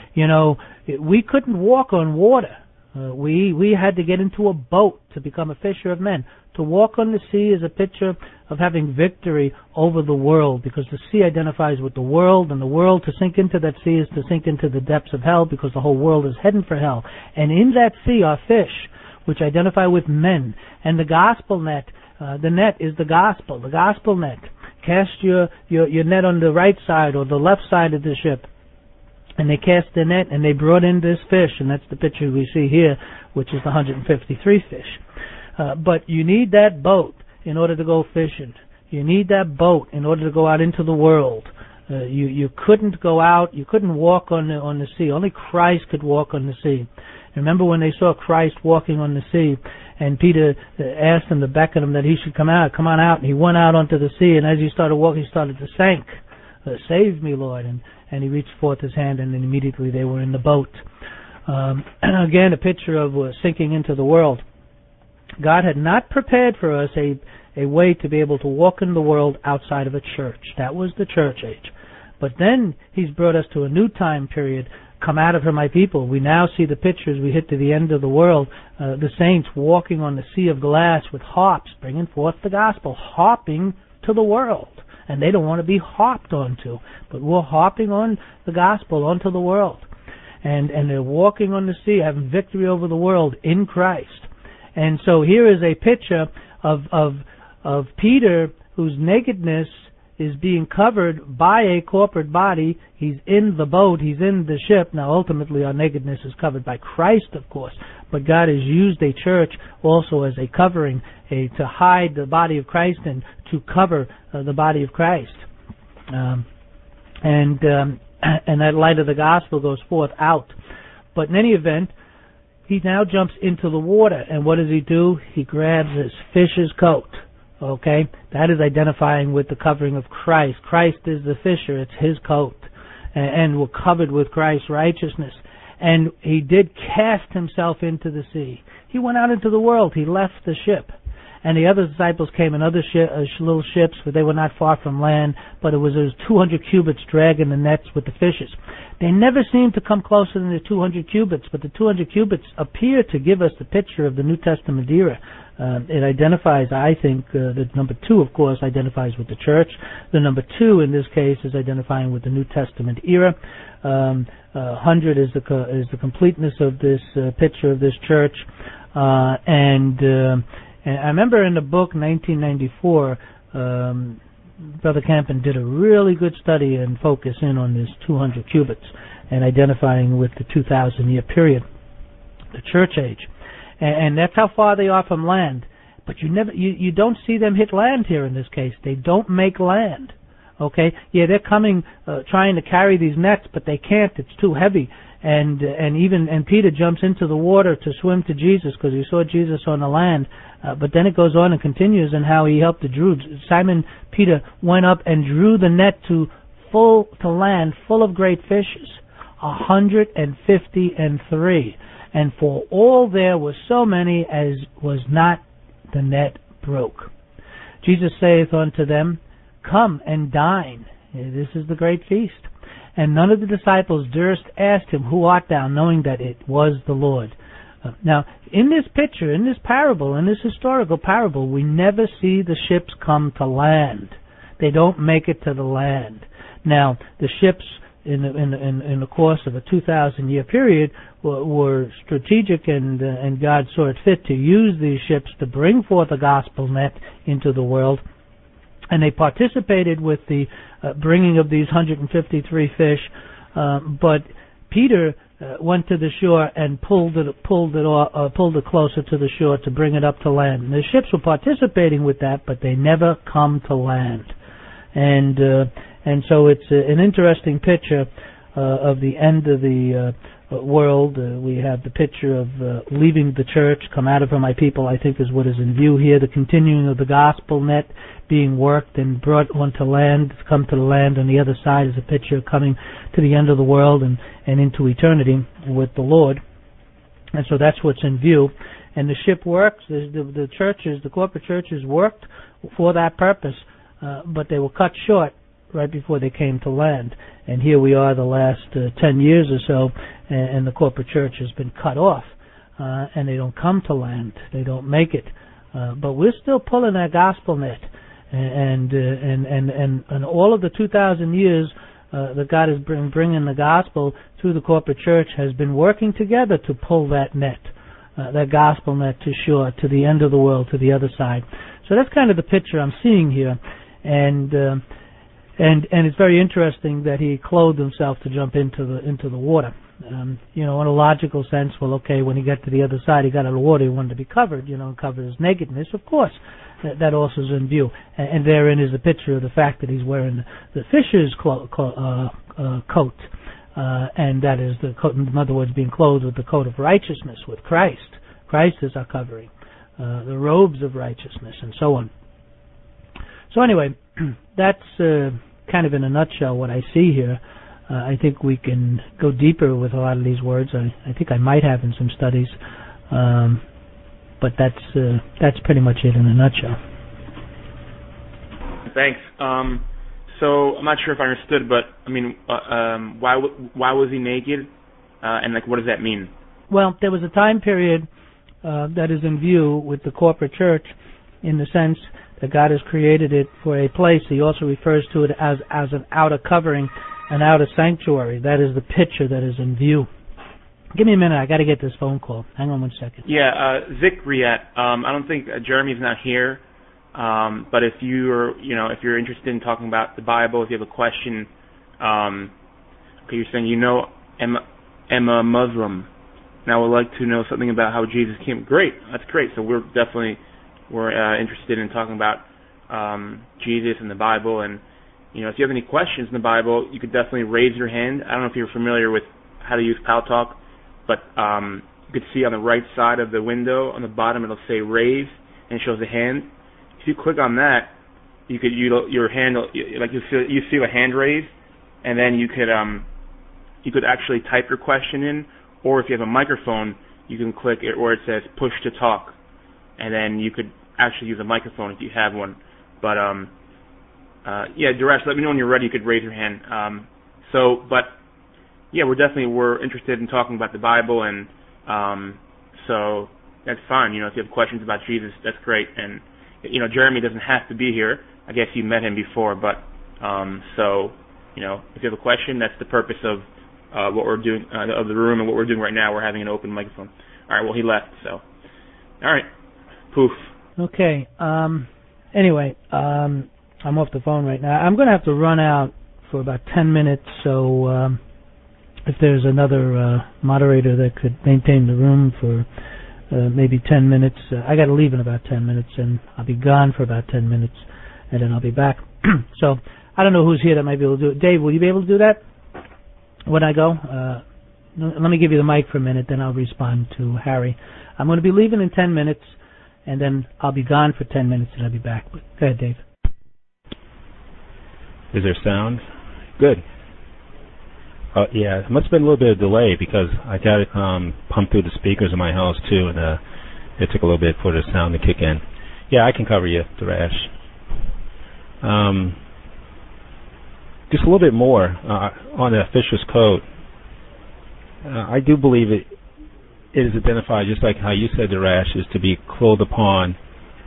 We couldn't walk on water. We had to get into a boat to become a fisher of men. To walk on the sea is a picture of having victory over the world, because the sea identifies with the world, and the world, to sink into that sea is to sink into the depths of hell, because the whole world is heading for hell. And in that sea are fish, which identify with men. And the gospel net, the net is the gospel net. Cast your net on the right side or the left side of the ship. And they cast the net and they brought in this fish, and that's the picture we see here, which is the 153 fish. But you need that boat in order to go fishing. You need that boat in order to go out into the world. You couldn't go out, you couldn't walk on the sea. Only Christ could walk on the sea. Remember when they saw Christ walking on the sea, and Peter asked him to beckon him that he should come on out, and he went out onto the sea, and as he started walking, he started to sink. Save me, Lord. And he reached forth his hand, and then immediately they were in the boat. Again, a picture of sinking into the world. God had not prepared for us a way to be able to walk in the world outside of a church. That was the church age. But then He's brought us to a new time period. Come out of her, my people. We now see the pictures. We hit to the end of the world. The saints walking on the sea of glass with harps, bringing forth the gospel, harping to the world. And they don't want to be harped onto, but we're harping on the gospel onto the world. and they're walking on the sea, having victory over the world in Christ. And so here is a picture of Peter, whose nakedness is being covered by a corporate body. He's in the boat, he's in the ship. Now ultimately our nakedness is covered by Christ, of course, but God has used a church also as a covering, to hide the body of Christ and to cover the body of Christ. And that light of the gospel goes forth out. But in any event, he now jumps into the water, and what does he do? He grabs his fish's coat. Okay? That is identifying with the covering of Christ. Christ is the fisher, it's his coat. And we're covered with Christ's righteousness. And he did cast himself into the sea. He went out into the world. He left the ship. And the other disciples came in other little ships, for they were not far from land, but it was 200 cubits dragging the nets with the fishes. They never seemed to come closer than the 200 cubits, but the 200 cubits appear to give us the picture of the New Testament era. It identifies, I think, the number 2, of course, identifies with the church. The number 2, in this case, is identifying with the New Testament era. 100 is the completeness of this picture of this church. And I remember in the book 1994, Brother Campen did a really good study and focus in on this 200 cubits and identifying with the 2,000-year period, the church age. And that's how far they are from land. But you don't see them hit land here in this case. They don't make land. Okay? Yeah, they're coming, trying to carry these nets, but they can't. It's too heavy. And Peter jumps into the water to swim to Jesus because he saw Jesus on the land. But then it goes on and continues in how he helped the Jews. Simon Peter went up and drew the net to land full of great fishes, 153. And for all there were so many as was not the net broke. Jesus saith unto them, Come and dine. This is the great feast. And none of the disciples durst ask him, Who art thou? Knowing that it was the Lord. Now, in this picture, in this parable, in this historical parable, we never see the ships come to land. They don't make it to the land. Now, the ships in the course of a 2,000-year period were strategic, and God saw it fit to use these ships to bring forth the gospel net into the world. And they participated with the bringing of these 153 fish, but Peter went to the shore and pulled it closer to the shore to bring it up to land. And the ships were participating with that, but they never come to land. And so it's an interesting picture of the end of the world. We have the picture of leaving the church, come out of her, my people, I think is what is in view here. The continuing of the gospel net being worked and brought onto land, come to the land on the other side is a picture of coming to the end of the world and into eternity with the Lord. And so that's what's in view. And the ship works, the churches, the corporate churches worked for that purpose, but they were cut short right before they came to land. And here we are the last 10 years or so, and the corporate church has been cut off, and they don't come to land. They don't make it. But we're still pulling that gospel net. And all of the 2,000 years that God has been bringing the gospel through the corporate church has been working together to pull that net, that gospel net to shore, to the end of the world, to the other side. So that's kind of the picture I'm seeing here. And it's very interesting that he clothed himself to jump into the water. In a logical sense, well, okay, when he got to the other side, he got out of the water, he wanted to be covered, cover his nakedness. Of course, that also is in view. And therein is a picture of the fact that he's wearing the fisher's coat, and that is the coat, in other words, being clothed with the coat of righteousness, with Christ. Christ is our covering, the robes of righteousness, and so on. So anyway, that's kind of in a nutshell what I see here. I think we can go deeper with a lot of these words. I think I might have in some studies, but that's pretty much it in a nutshell. Thanks. So I'm not sure if I understood, but I mean, why was he naked, and what does that mean? Well, there was a time period that is in view with the corporate church, in the sense that God has created it for a place. He also refers to it as an outer covering, an outer sanctuary. That is the picture that is in view. Give me a minute. I got to get this phone call. Hang on 1 second. Yeah, Zik Riet. I don't think Jeremy's not here, but if you're interested in talking about the Bible, if you have a question, okay, you're saying Emma Muslim. Now I would like to know something about how Jesus came. Great, that's great. So we're interested in talking about Jesus and the Bible, and if you have any questions in the Bible, you could definitely raise your hand. I don't know if you're familiar with how to use PalTalk, but you could see on the right side of the window, on the bottom, it'll say raise, and it shows a hand. If you click on that, your hand, like you see a hand raise, and then you could actually type your question in, or if you have a microphone, you can click it where it says push to talk, and then you could actually use a microphone if you have one. But Duresh, let me know when you're ready. You could raise your hand. We're interested in talking about the Bible, and so that's fine. If you have questions about Jesus, that's great. And Jeremy doesn't have to be here. I guess you met him before, but if you have a question, that's the purpose of what we're doing of the room and what we're doing right now. We're having an open microphone. All right. Well, he left. So, all right. Poof. Okay. Anyway, I'm off the phone right now. I'm going to have to run out for about 10 minutes, so if there's another moderator that could maintain the room for maybe 10 minutes. I got to leave in about 10 minutes, and I'll be gone for about 10 minutes, and then I'll be back. So I don't know who's here that might be able to do it. Dave, will you be able to do that when I go? Let me give you the mic for a minute, then I'll respond to Harry. I'm going to be leaving in 10 minutes, and then I'll be gone for 10 minutes, and I'll be back. But go ahead, Dave. Is there sound? Good. Yeah, it must have been a little bit of delay because I got it pumped through the speakers in my house too, and it took a little bit for the sound to kick in. Yeah, I can cover you, Thrash. Just a little bit more on the Fisher's Code. I do believe it is identified just like how you said, Thrash, is to be clothed upon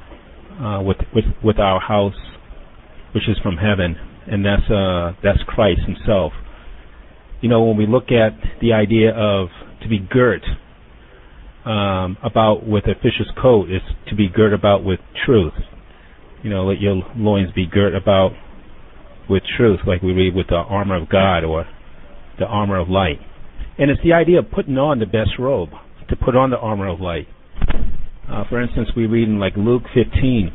with our house, which is from heaven, and that's Christ Himself. When we look at the idea of to be girt about with a fisher's coat, is to be girt about with truth. Let your loins be girt about with truth, like we read with the armor of God or the armor of light. And it's the idea of putting on the best robe, to put on the armor of light. For instance, we read in like Luke 15,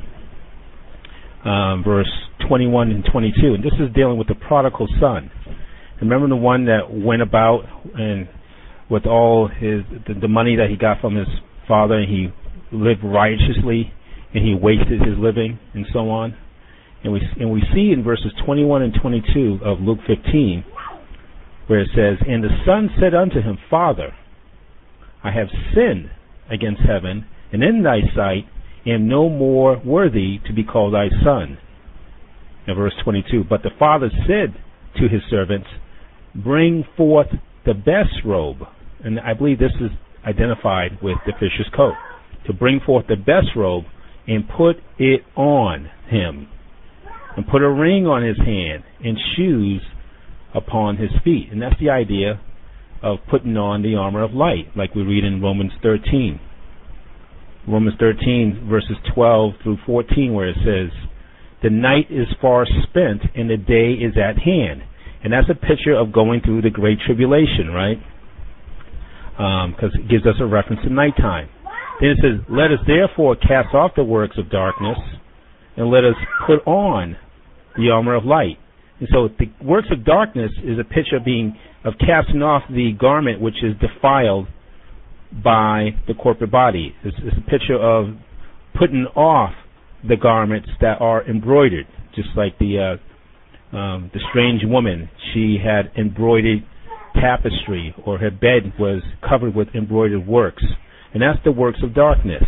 verse 21 and 22, and this is dealing with the prodigal son. Remember the one that went about and with all the money that he got from his father, and he lived righteously, and he wasted his living, and so on. And we see in verses 21 and 22 of Luke 15, where it says, "And the son said unto him, Father, I have sinned against heaven, and in thy sight am no more worthy to be called thy son." Now verse 22, "But the father said to his servants, Bring forth the best robe." And I believe this is identified with the fisher's coat. To bring forth the best robe and put it on him, and put a ring on his hand and shoes upon his feet. And that's the idea of putting on the armor of light, like we read in Romans 13. Romans 13, verses 12 through 14, where it says, "The night is far spent and the day is at hand." And that's a picture of going through the Great Tribulation, right? Because it gives us a reference to nighttime. Then it says, "Let us therefore cast off the works of darkness, and let us put on the armor of light." And so the works of darkness is a picture of casting off the garment which is defiled by the corporate body. It's a picture of putting off the garments that are embroidered, just like the strange woman. She had embroidered tapestry, or her bed was covered with embroidered works, and that's the works of darkness.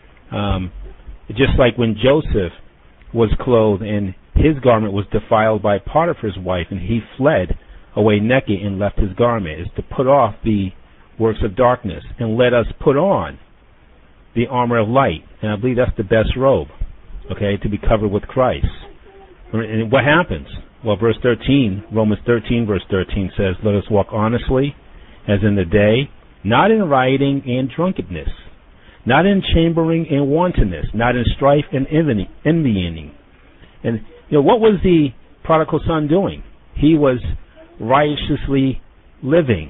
Just like when Joseph was clothed and his garment was defiled by Potiphar's wife, and he fled away naked and left his garment, is to put off the works of darkness and let us put on the armor of light. And I believe that's the best robe, okay, to be covered with Christ. And what happens? Well, Romans 13, verse 13 says, "Let us walk honestly as in the day, not in rioting and drunkenness, not in chambering and wantonness, not in strife and envying. And what was the prodigal son doing? He was righteously living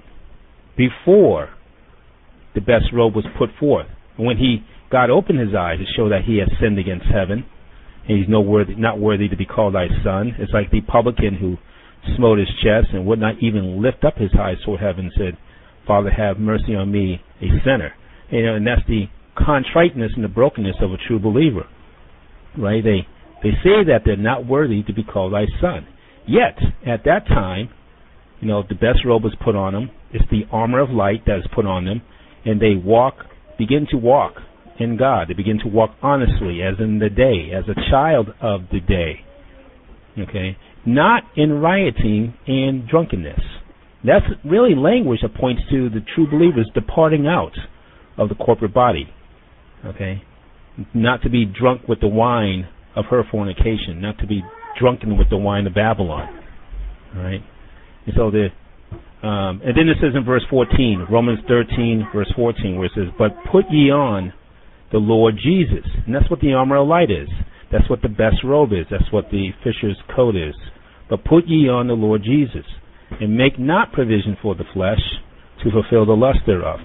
before the best robe was put forth. And when God opened his eyes to show that he had sinned against heaven, and he's not worthy to be called thy son, it's like the publican who smote his chest and would not even lift up his eyes toward heaven and said, Father, have mercy on me, a sinner. And that's the contriteness and the brokenness of a true believer, right? They say that they're not worthy to be called thy son. Yet, at that time, the best robe was put on them. It's the armor of light that is put on them. And they begin to walk in God. They begin to walk honestly, as in the day, as a child of the day. Okay? Not in rioting and drunkenness. That's really language that points to the true believers departing out of the corporate body. Okay? Not to be drunk with the wine of her fornication, not to be drunken with the wine of Babylon. All right? And so and then it says in verse 14, Romans 13, verse 14, where it says, but put ye on the Lord Jesus. And that's what the armor of light is. That's what the best robe is. That's what the fisher's coat is. But put ye on the Lord Jesus, and make not provision for the flesh to fulfill the lust thereof.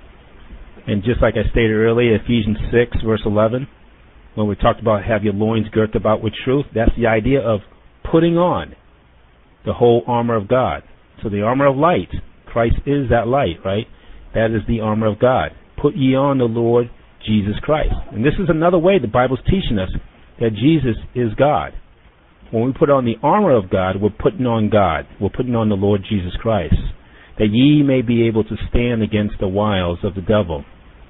And just like I stated earlier, Ephesians 6, verse 11, when we talked about have your loins girt about with truth, that's the idea of putting on the whole armor of God. So the armor of light, Christ is that light, right? That is the armor of God. Put ye on the Lord Jesus Christ. And this is another way the Bible's teaching us that Jesus is God. When we put on the armor of God, we're putting on God. We're putting on the Lord Jesus Christ, that ye may be able to stand against the wiles of the devil.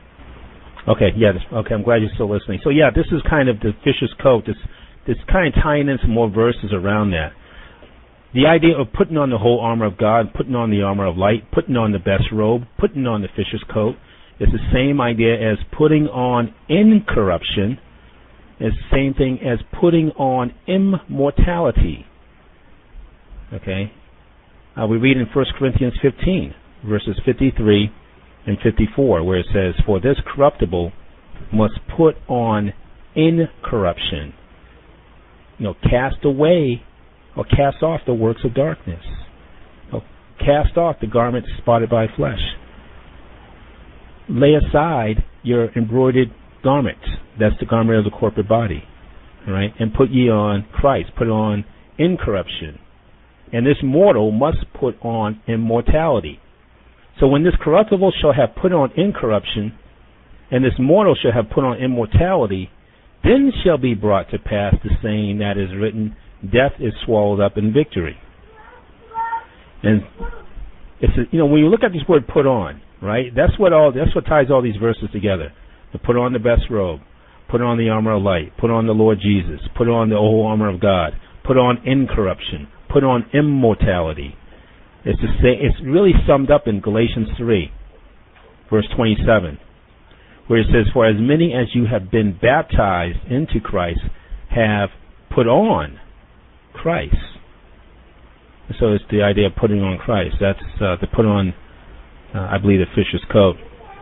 Okay, I'm glad you're still listening. So this is kind of the fisher's coat. This kind of tying in some more verses around that. The idea of putting on the whole armor of God, putting on the armor of light, putting on the best robe, putting on the fisher's coat, is the same idea as putting on incorruption. It's the same thing as putting on immortality. Okay? We read in 1 Corinthians 15, verses 53 and 54, where it says, for this corruptible must put on incorruption. Cast away or cast off the works of darkness. Cast off the garments spotted by flesh. Lay aside your embroidered garments. That's the garment of the corporate body. All right? And put ye on Christ. Put on incorruption. And this mortal must put on immortality. So when this corruptible shall have put on incorruption, and this mortal shall have put on immortality, then shall be brought to pass the saying that is written, death is swallowed up in victory. And it's when you look at this word "put on," right? That's what ties all these verses together. To put on the best robe, put on the armor of light, put on the Lord Jesus, put on the whole armor of God, put on incorruption, put on immortality. It's really summed up in Galatians 3, verse 27, where it says, for as many as you have been baptized into Christ have put on Christ. So it's the idea of putting on Christ. That's to put on, I believe, the fisher's coat.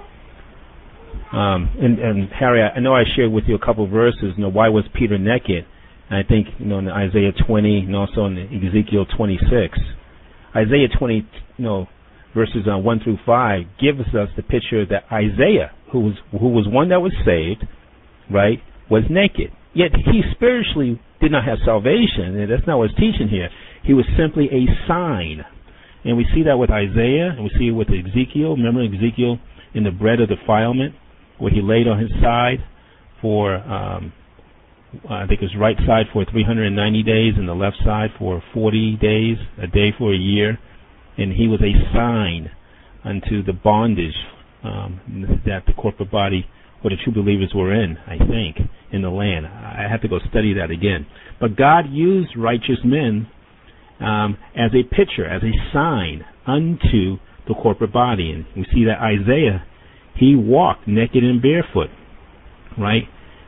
And Harry, I know I shared with you a couple of verses. Why was Peter naked? And I think in Isaiah 20 and also in Ezekiel 26. Isaiah 20, verses 1 through 5 gives us the picture that Isaiah, who was one that was saved, right, was naked. Yet he spiritually did not have salvation, and that's not what it's teaching here. He was simply a sign. And we see that with Isaiah, and we see it with Ezekiel. Remember Ezekiel in the bread of defilement, where he laid on his side for, I think his right side for 390 days and the left side for 40 days, a day for a year. And he was a sign unto the bondage that the corporate body or the true believers were in, I think, in the land. I have to go study that again. But God used righteous men as a picture, as a sign unto the corporate body. And we see that Isaiah, he walked naked and barefoot, right?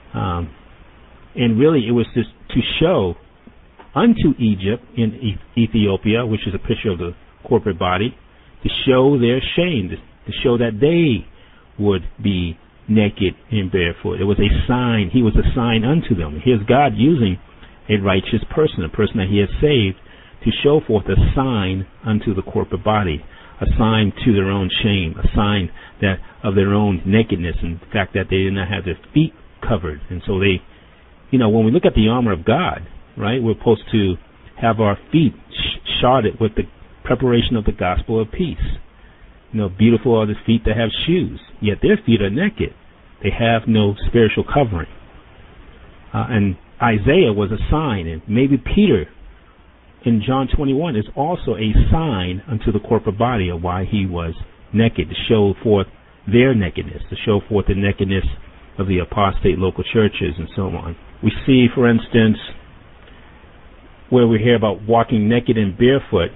And really it was just to show unto Egypt in Ethiopia, which is a picture of the corporate body, to show their shame, to show that they would be naked and barefoot. It was a sign. He was a sign unto them. Here's God using a righteous person, a person that he has saved, to show forth a sign unto the corporate body, a sign to their own shame, a sign that of their own nakedness, and the fact that they did not have their feet covered. And so they, when we look at the armor of God, right, we're supposed to have our feet shodded with the preparation of the gospel of peace. Beautiful are the feet that have shoes, yet their feet are naked. They have no spiritual covering. And Isaiah was a sign, and maybe Peter in John 21 is also a sign unto the corporate body of why he was naked, to show forth their nakedness, to show forth the nakedness of the apostate local churches and so on. We see, for instance, where we hear about walking naked and barefoot,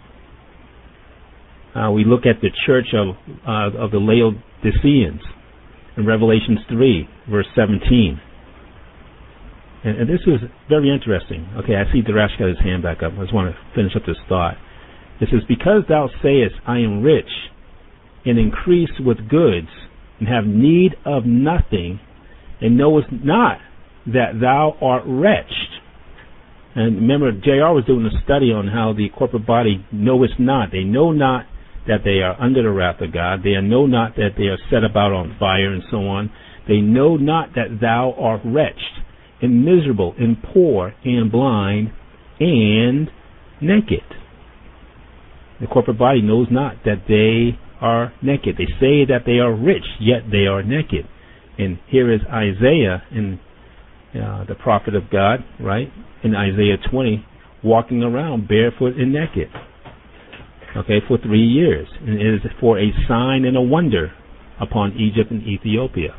we look at the church of the Laodiceans in Revelation 3, verse 17. And this is very interesting. Okay, I see Darash got his hand back up. I just want to finish up this thought. It says, because thou sayest, I am rich, and increase with goods, and have need of nothing, and knowest not that thou art wretched. And remember, J.R. was doing a study on how the corporate body knowest not. They know not that they are under the wrath of God. They know not that they are set about on fire and so on. They know not that thou art wretched, and miserable, and poor, and blind, and naked. The corporate body knows not that they are naked. They say that they are rich, yet they are naked. And here is Isaiah, in the prophet of God, right, in Isaiah 20, walking around barefoot and naked, okay, for 3 years. And it is for a sign and a wonder upon Egypt and Ethiopia.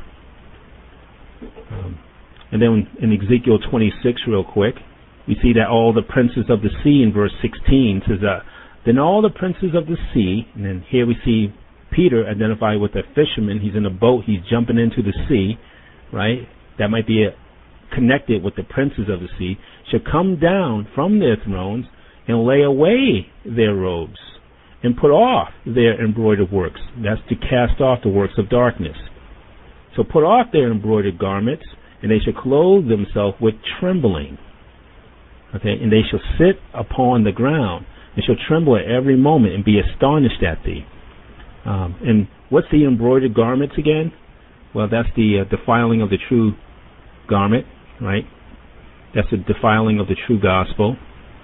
And then in Ezekiel 26, real quick, we see that all the princes of the sea in verse 16 says, then all the princes of the sea, and then here we see Peter identified with a fisherman. He's in a boat. He's jumping into the sea, right? That might be connected with the princes of the sea, should come down from their thrones and lay away their robes and put off their embroidered works. That's to cast off the works of darkness. So put off their embroidered garments, and they shall clothe themselves with trembling. Okay, and they shall sit upon the ground, and shall tremble at every moment, and be astonished at thee. And what's the embroidered garments again? Well, that's the defiling of the true garment, right? That's the defiling of the true gospel.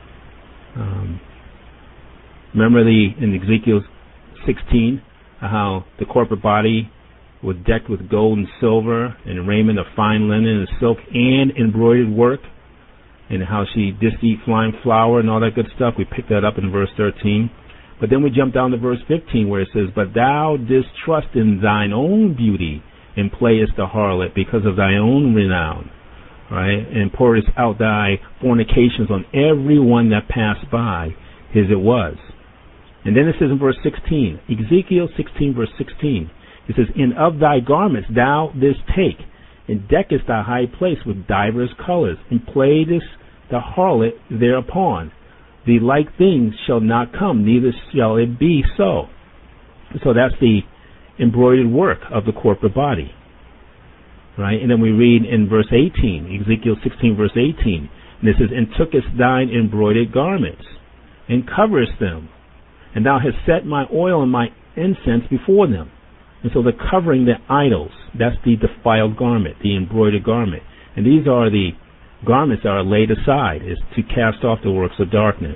Remember in Ezekiel 16, how the corporate body was decked with gold and silver and raiment of fine linen and silk and embroidered work, and how she didst eat flying flour and all that good stuff. We picked that up in verse 13. But then we jump down to verse 15 where it says, but thou didst trust in thine own beauty and playest the harlot because of thy own renown, right? And pourest out thy fornications on every one that passed by, his it was. And then it says in verse 16, Ezekiel 16, verse 16, it says, and of thy garments thou didst take, and deckest thy high place with divers colors, and playedest the harlot thereupon. The like things shall not come, neither shall it be so. So that's the embroidered work of the corporate body, right? And then we read in verse 18, Ezekiel 16, verse 18, and it says, and tookest thine embroidered garments, and coverest them, and thou hast set my oil and my incense before them. And so the covering the idols, that's the defiled garment, the embroidered garment. And these are the garments that are laid aside, is to cast off the works of darkness.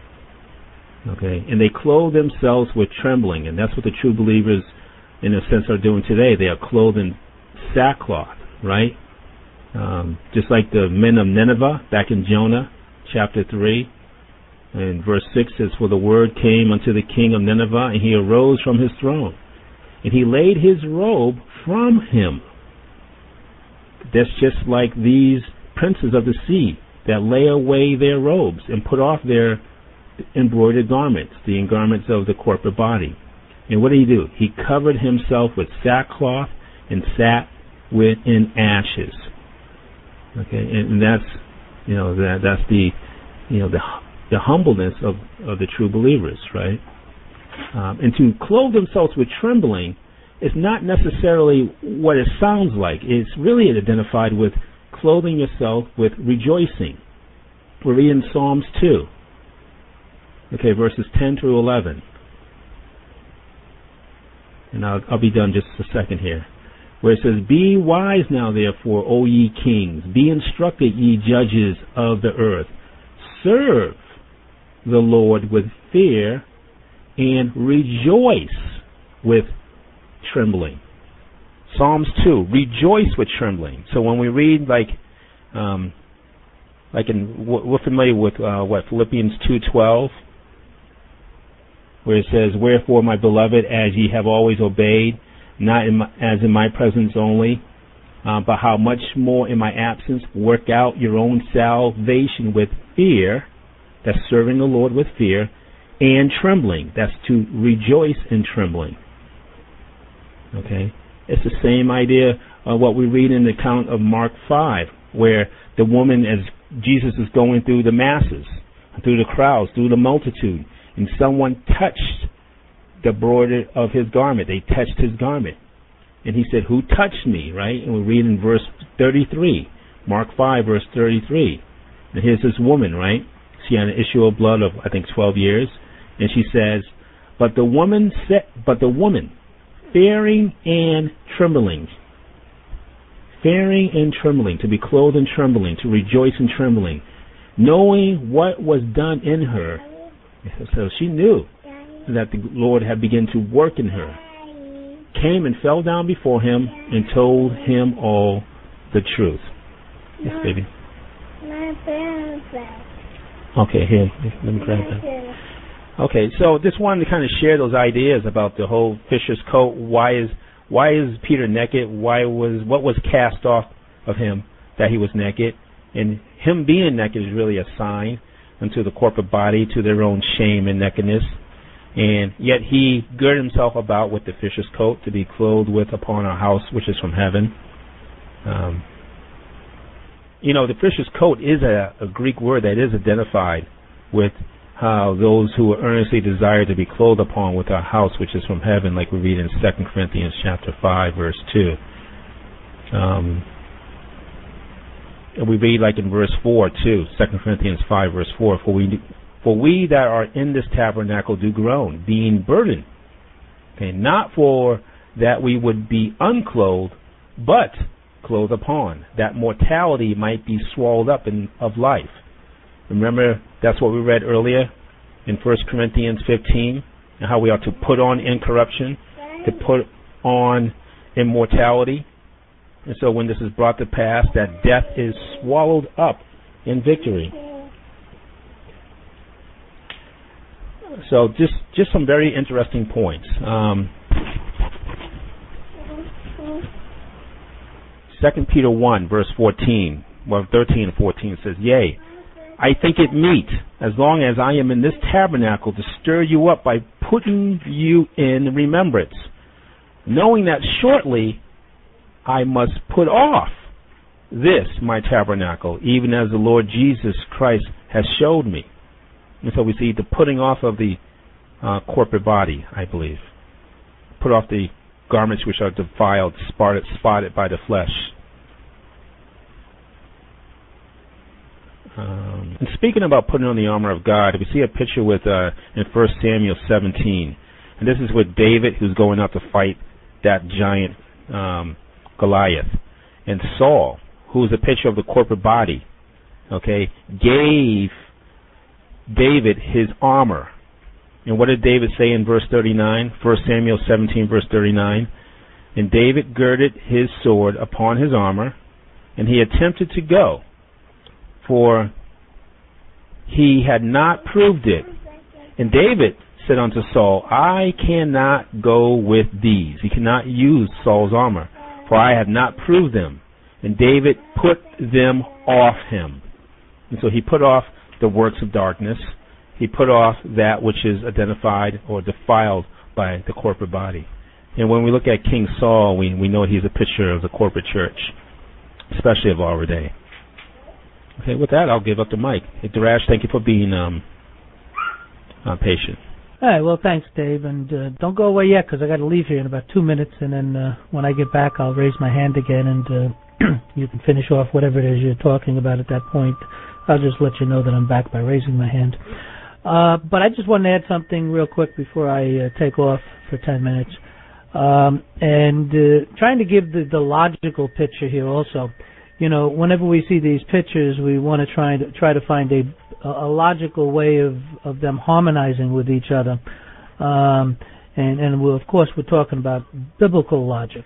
Okay, and they clothe themselves with trembling, and that's what the true believers, in a sense, are doing today. They are clothed in sackcloth, right? Just like the men of Nineveh back in Jonah chapter 3. And verse 6 says, for the word came unto the king of Nineveh, and he arose from his throne, and he laid his robe from him. That's just like these princes of the sea that lay away their robes and put off their embroidered garments, the garments of the corporate body. And what did he do? He covered himself with sackcloth and sat in ashes. Okay, and that's that's the the humbleness of the true believers, right? And to clothe themselves with trembling is not necessarily what it sounds like. It's really identified with clothing yourself with rejoicing. We're reading Psalms 2. Okay, verses 10 through 11. And I'll be done just a second here. Where it says, "Be wise now, therefore, O ye kings. Be instructed, ye judges of the earth. Serve the Lord with fear and rejoice with trembling." Psalms 2, rejoice with trembling. So when we read we're familiar with Philippians 2:12, where it says, "Wherefore, my beloved, as ye have always obeyed, not as in my presence only, but how much more in my absence, work out your own salvation with fear," that's serving the Lord with fear, "and trembling," that's to rejoice in trembling. Okay? It's the same idea of what we read in the account of Mark 5, where the woman, as Jesus is going through the masses, through the crowds, through the multitude, and someone touched the border of his garment. They touched his garment. And he said, "Who touched me?" Right? And we read in verse 33, Mark 5, verse 33. And here's this woman, right? She had an issue of blood of, I think, 12 years. And she says, but the woman, fearing and trembling, to be clothed in trembling, to rejoice in trembling, knowing what was done in her. So she knew that the Lord had begun to work in her, came and fell down before him and told him all the truth. Yes, baby. Okay, here, let me grab that. Okay, so just wanted to kind of share those ideas about the whole fisher's coat. Why is Peter naked? What was cast off of him that he was naked? And him being naked is really a sign unto the corporate body, to their own shame and nakedness. And yet he girded himself about with the fisher's coat, to be clothed with upon our house, which is from heaven. The fisher's coat is a Greek word that is identified with how those who earnestly desire to be clothed upon with our house, which is from heaven, like we read in 2 Corinthians chapter 5, verse 2. And we read like in verse 4 too, 2 Corinthians 5, verse 4, For we that are in this tabernacle do groan, being burdened. Okay, not for that we would be unclothed, but clothed upon, that mortality might be swallowed up of life. Remember, that's what we read earlier in 1 Corinthians 15, and how we are to put on incorruption, to put on immortality. And so when this is brought to pass, that death is swallowed up in victory. So just some very interesting points. 2 Peter 1, verse 13 and 14 says, Yea, I think it meet, as long as I am in this tabernacle, to stir you up by putting you in remembrance, knowing that shortly I must put off this, my tabernacle, even as the Lord Jesus Christ has showed me. And so we see the putting off of the corporate body, I believe. Put off the garments which are defiled, spotted by the flesh. And speaking about putting on the armor of God, we see a picture with in 1 Samuel 17. And this is with David, who's going out to fight that giant Goliath. And Saul, who is a picture of the corporate body, okay, gave David his armor. And what did David say in verse 39? 1 Samuel 17, verse 39. And David girded his sword upon his armor, and he attempted to go, for he had not proved it. And David said unto Saul, I cannot go with these. He cannot use Saul's armor, for I have not proved them. And David put them off him. And so he put off the works of darkness. He put off that which is identified or defiled by the corporate body. And when we look at King Saul, we know he's a picture of the corporate church, especially of our day. Okay, with that, I'll give up the mic. Hey, Darash, thank you for being patient. All right, well, thanks, Dave, and don't go away yet because I got to leave here in about 2 minutes, and then when I get back, I'll raise my hand again, and you can finish off whatever it is you're talking about at that point. I'll just let you know that I'm back by raising my hand. But I just want to add something real quick before I take off for 10 minutes, and trying to give the logical picture here also. You know, whenever we see these pictures, we want to try to find a logical way of them harmonizing with each other, and we're, of course, we're talking about biblical logic,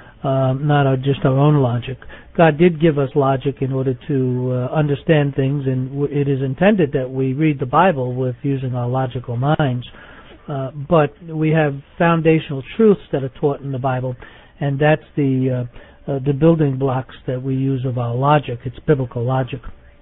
not just our own logic. God did give us logic in order to understand things, and it is intended that we read the Bible with using our logical minds. But we have foundational truths that are taught in the Bible, and that's the building blocks that we use of our logic. It's biblical logic.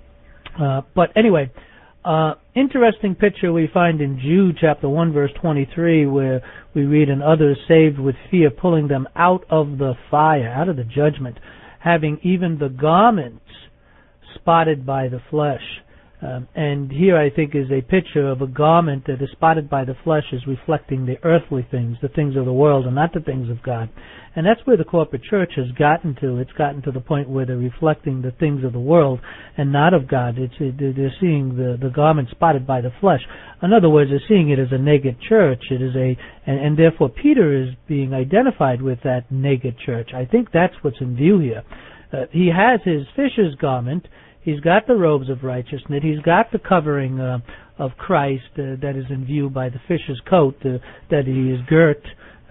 But anyway, interesting picture we find in Jude chapter 1 verse 23, where we read, "And others saved with fear, pulling them out of the fire," out of the judgment, "having even the garments spotted by the flesh." And here I think is a picture of a garment that is spotted by the flesh, is reflecting the earthly things, the things of the world, and not the things of God. And that's where the corporate church has gotten to. It's gotten to the point where they're reflecting the things of the world and not of God. They're seeing the garment spotted by the flesh. In other words, they're seeing it as a naked church. It is and therefore Peter is being identified with that naked church. I think that's what's in view here. He has his fisher's garment. He's got the robes of righteousness. He's got the covering of Christ that is in view by the fisher's coat that he is girt.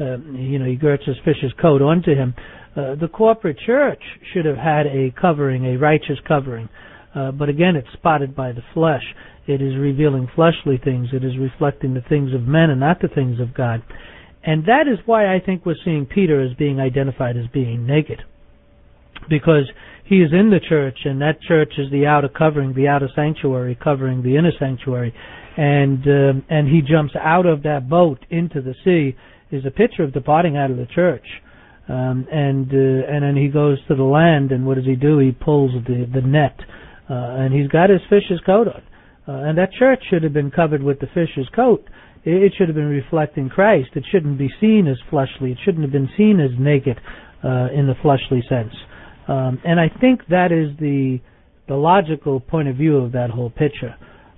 He girts his fisher's coat onto him. The corporate church should have had a covering, a righteous covering. But again, it's spotted by the flesh. It is revealing fleshly things. It is reflecting the things of men and not the things of God. And that is why I think we're seeing Peter as being identified as being naked. Because he is in the church, and that church is the outer covering, the outer sanctuary covering the inner sanctuary. And he jumps out of that boat into the sea, is a picture of departing out of the church. And then he goes to the land, and what does he do? He pulls the net. And he's got his fisher's coat on. And that church should have been covered with the fisher's coat. It should have been reflecting Christ. It shouldn't be seen as fleshly. It shouldn't have been seen as naked in the fleshly sense. And I think that is the logical point of view of that whole picture.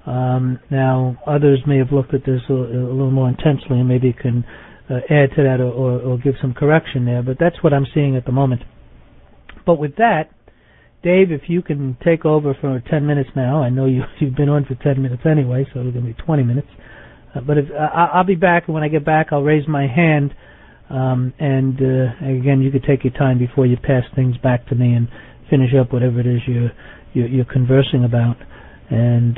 Now, others may have looked at this a little more intensely and maybe can add to that or give some correction there, but that's what I'm seeing at the moment. But with that, Dave, if you can take over for 10 minutes now. I know you've been on for 10 minutes anyway, so it's going to be 20 minutes. But I'll be back, and when I get back, I'll raise my hand. And again, you could take your time before you pass things back to me and finish up whatever it is you're conversing about. And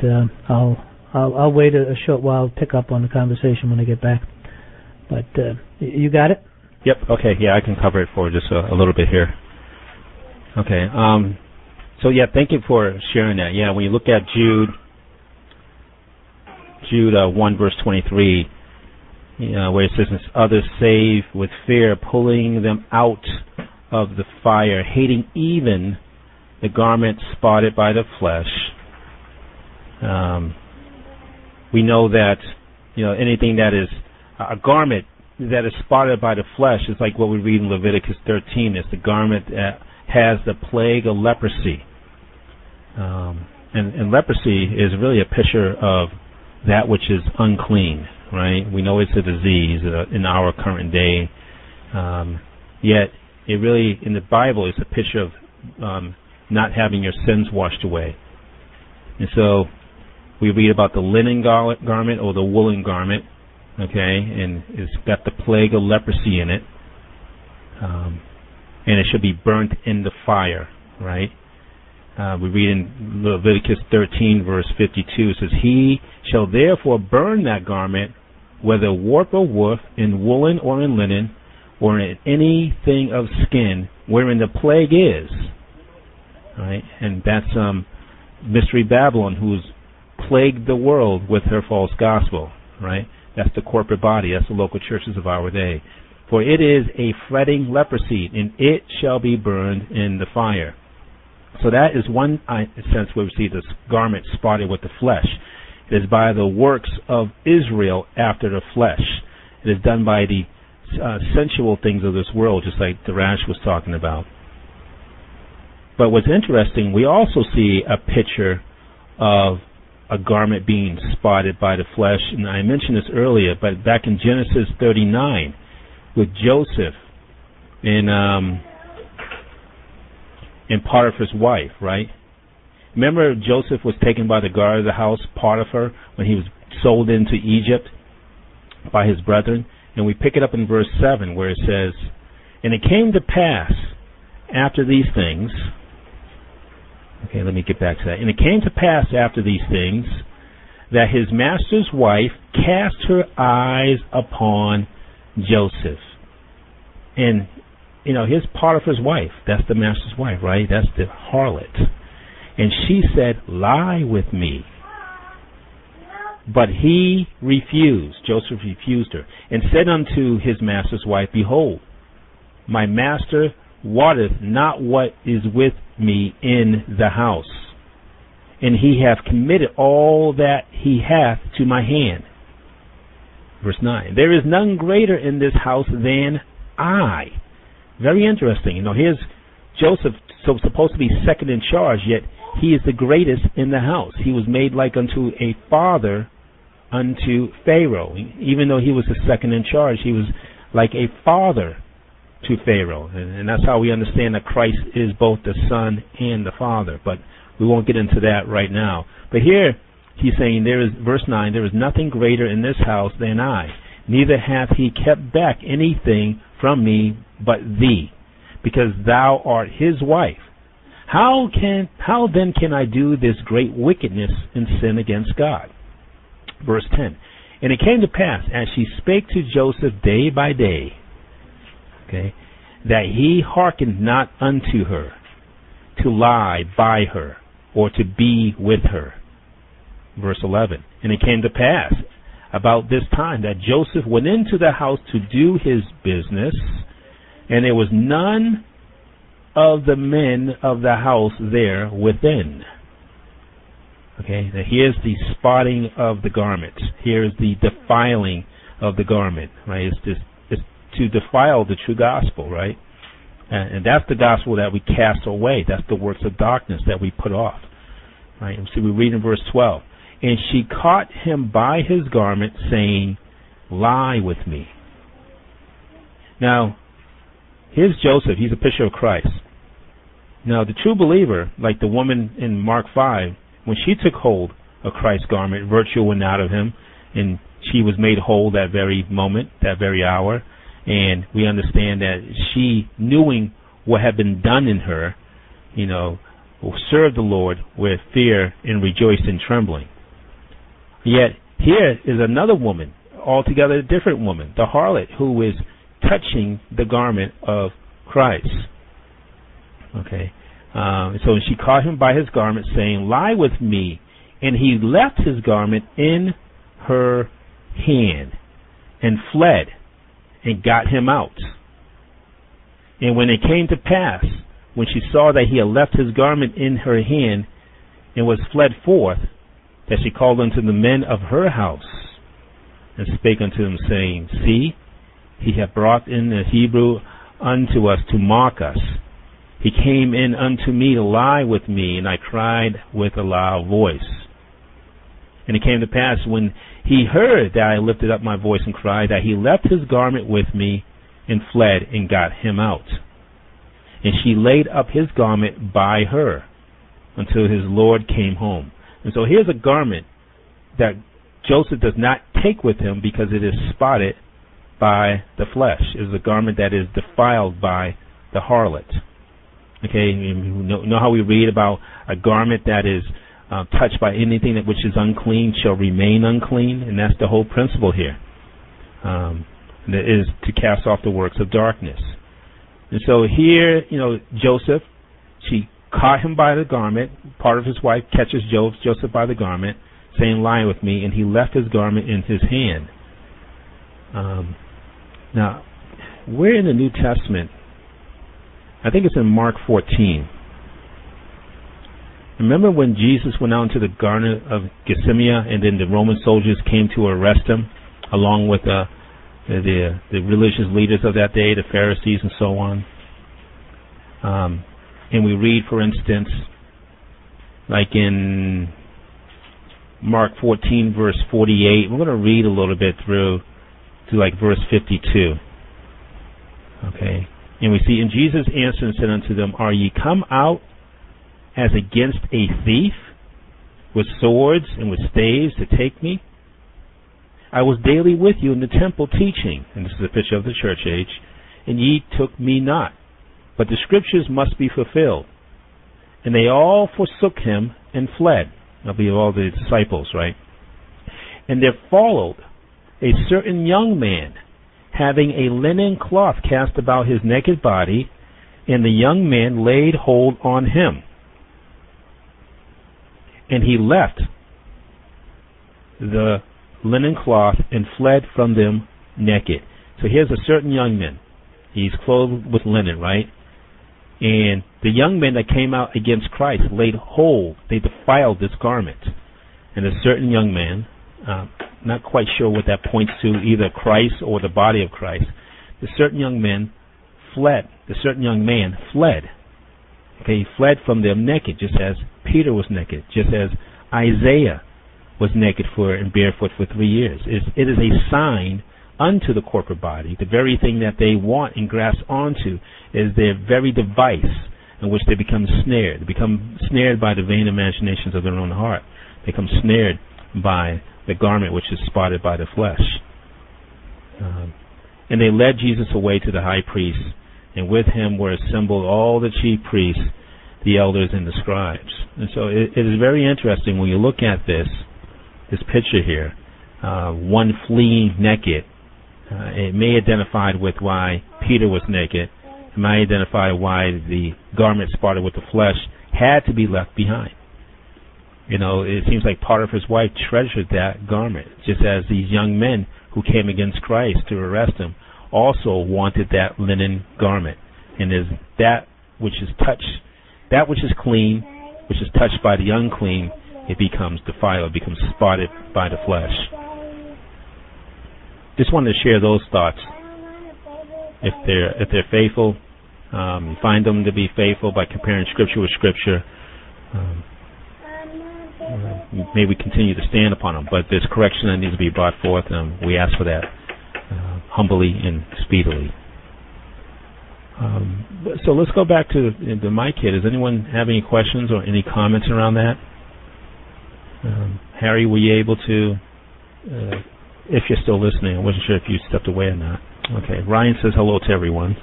I'll wait a short while, pick up on the conversation when I get back. But you got it? Yep. Okay. Yeah, I can cover it for just a little bit here. Okay. So yeah, thank you for sharing that. Yeah, when you look at Jude 1 verse 23. Where it says, "Others save with fear, pulling them out of the fire, hating even the garment spotted by the flesh." We know that anything that is a garment that is spotted by the flesh is like what we read in Leviticus 13. It's the garment that has the plague of leprosy, and leprosy is really a picture of that which is unclean. Right? We know it's a disease in our current day. Yet, it really, in the Bible, is a picture of not having your sins washed away. And so, we read about the linen garment or the woolen garment, okay, and it's got the plague of leprosy in it. And it should be burnt in the fire, right? We read in Leviticus 13, verse 52, it says, "He shall therefore burn that garment, whether warp or woof, in woolen or in linen, or in anything of skin, wherein the plague is." Right? And that's Mystery Babylon, who's plagued the world with her false gospel. Right? That's the corporate body. That's the local churches of our day. "For it is a fretting leprosy, and it shall be burned in the fire." So that is one sense where we see this garment spotted with the flesh. It is by the works of Israel after the flesh. It is done by the sensual things of this world, just like Darash was talking about. But what's interesting, we also see a picture of a garment being spotted by the flesh, and I mentioned this earlier, but back in Genesis 39 with Joseph and Potiphar's wife, right? Remember Joseph was taken by the guard of the house, Potiphar, when he was sold into Egypt by his brethren? And we pick it up in verse 7 where it says, "And it came to pass after these things," okay, let me get back to that. "And it came to pass after these things that his master's wife cast her eyes upon Joseph." And, here's Potiphar's wife. That's the master's wife, right? That's the harlot. "And she said, Lie with me. But he refused," Joseph refused her, "and said unto his master's wife, Behold, my master wotteth not what is with me in the house, and he hath committed all that he hath to my hand." Verse 9, "There is none greater in this house than I." Very interesting. Here's Joseph, so supposed to be second in charge, yet he is the greatest in the house. He was made like unto a father unto Pharaoh. Even though he was the second in charge, he was like a father to Pharaoh. And that's how we understand that Christ is both the Son and the Father. But we won't get into that right now. But here he's saying, verse 9, "There is nothing greater in this house than I, neither hath he kept back anything from me but thee, because thou art his wife. How then can I do this great wickedness and sin against God?" Verse 10, "And it came to pass, as she spake to Joseph day by day, that he hearkened not unto her, to lie by her, or to be with her." Verse 11, "And it came to pass about this time that Joseph went into the house to do his business, and there was none of the men of the house there within." Okay, now here's the spotting of the garment. Here's the defiling of the garment, right? It's to defile the true gospel, right? And that's the gospel that we cast away. That's the works of darkness that we put off, right? And so we read in verse 12, "And she caught him by his garment, saying, Lie with me." Now, here's Joseph. He's a picture of Christ. Now, the true believer, like the woman in Mark 5, when she took hold of Christ's garment, virtue went out of him, and she was made whole that very moment, that very hour. And we understand that she, knowing what had been done in her, served the Lord with fear and rejoiced in trembling. Yet here is another woman, altogether a different woman, the harlot, who is touching the garment of Christ. Okay. So she caught him by his garment, saying, Lie with me. And he left his garment in her hand and fled and got him out. And when it came to pass, when she saw that he had left his garment in her hand and was fled forth, that she called unto the men of her house and spake unto them, saying, See, he hath brought in the Hebrew unto us to mock us. He came in unto me to lie with me, and I cried with a loud voice. And it came to pass, when he heard that I lifted up my voice and cried, that he left his garment with me and fled and got him out. And she laid up his garment by her until his Lord came home. And so here's a garment that Joseph does not take with him because it is spotted by the flesh. It is a garment that is defiled by the harlot. Okay, you know how we read about a garment that is touched by anything that which is unclean shall remain unclean, and that's the whole principle here. That is to cast off the works of darkness. And so here, Joseph, she caught him by the garment. Part of his wife catches Joseph by the garment, saying, Lie with me, and he left his garment in his hand. Now, where in the New Testament, I think it's in Mark 14, Remember when Jesus went out into the Garden of Gethsemane, and then the Roman soldiers came to arrest him, along with the religious leaders of that day, the Pharisees and so on. And we read, for instance, like in Mark 14, verse 48. We're going to read a little bit through to like verse 52. Okay. And we see, and Jesus answered and said unto them, Are ye come out as against a thief, with swords and with staves to take me? I was daily with you in the temple teaching, and this is a picture of the church age, and ye took me not. But the scriptures must be fulfilled. And they all forsook him and fled. That'll be all the disciples, right? And there followed a certain young man, having a linen cloth cast about his naked body, and the young man laid hold on him. And he left the linen cloth and fled from them naked. So here's a certain young man. He's clothed with linen, right? And the young men that came out against Christ laid hold. They defiled this garment. And a certain young man, not quite sure what that points to, either Christ or the body of Christ. The certain young man fled. The certain young man fled. Okay, he fled from them naked, just as Peter was naked, just as Isaiah was naked and barefoot for 3 years. It is a sign unto the corporate body. The very thing that they want and grasp onto is their very device in which they become snared. They become snared by the vain imaginations of their own heart. They become snared by the garment which is spotted by the flesh. And they led Jesus away to the high priest, and with him were assembled all the chief priests, the elders, and the scribes. And so it is very interesting when you look at this picture here, one fleeing naked. It may identify with why Peter was naked. It may identify why the garment spotted with the flesh had to be left behind. You know, it seems like Potiphar's wife treasured that garment, just as these young men who came against Christ to arrest him also wanted that linen garment. And is that which is clean, which is touched by the unclean, it becomes defiled, becomes spotted by the flesh. Just wanted to share those thoughts. If they're faithful, find them to be faithful by comparing Scripture with Scripture. May we continue to stand upon them. But there's correction that needs to be brought forth, and we ask for that humbly and speedily. So let's go back to the mic here. Does anyone have any questions or any comments around that? Harry, were you able to, if you're still listening, I wasn't sure if you stepped away or not. Okay, Ryan says hello to everyone.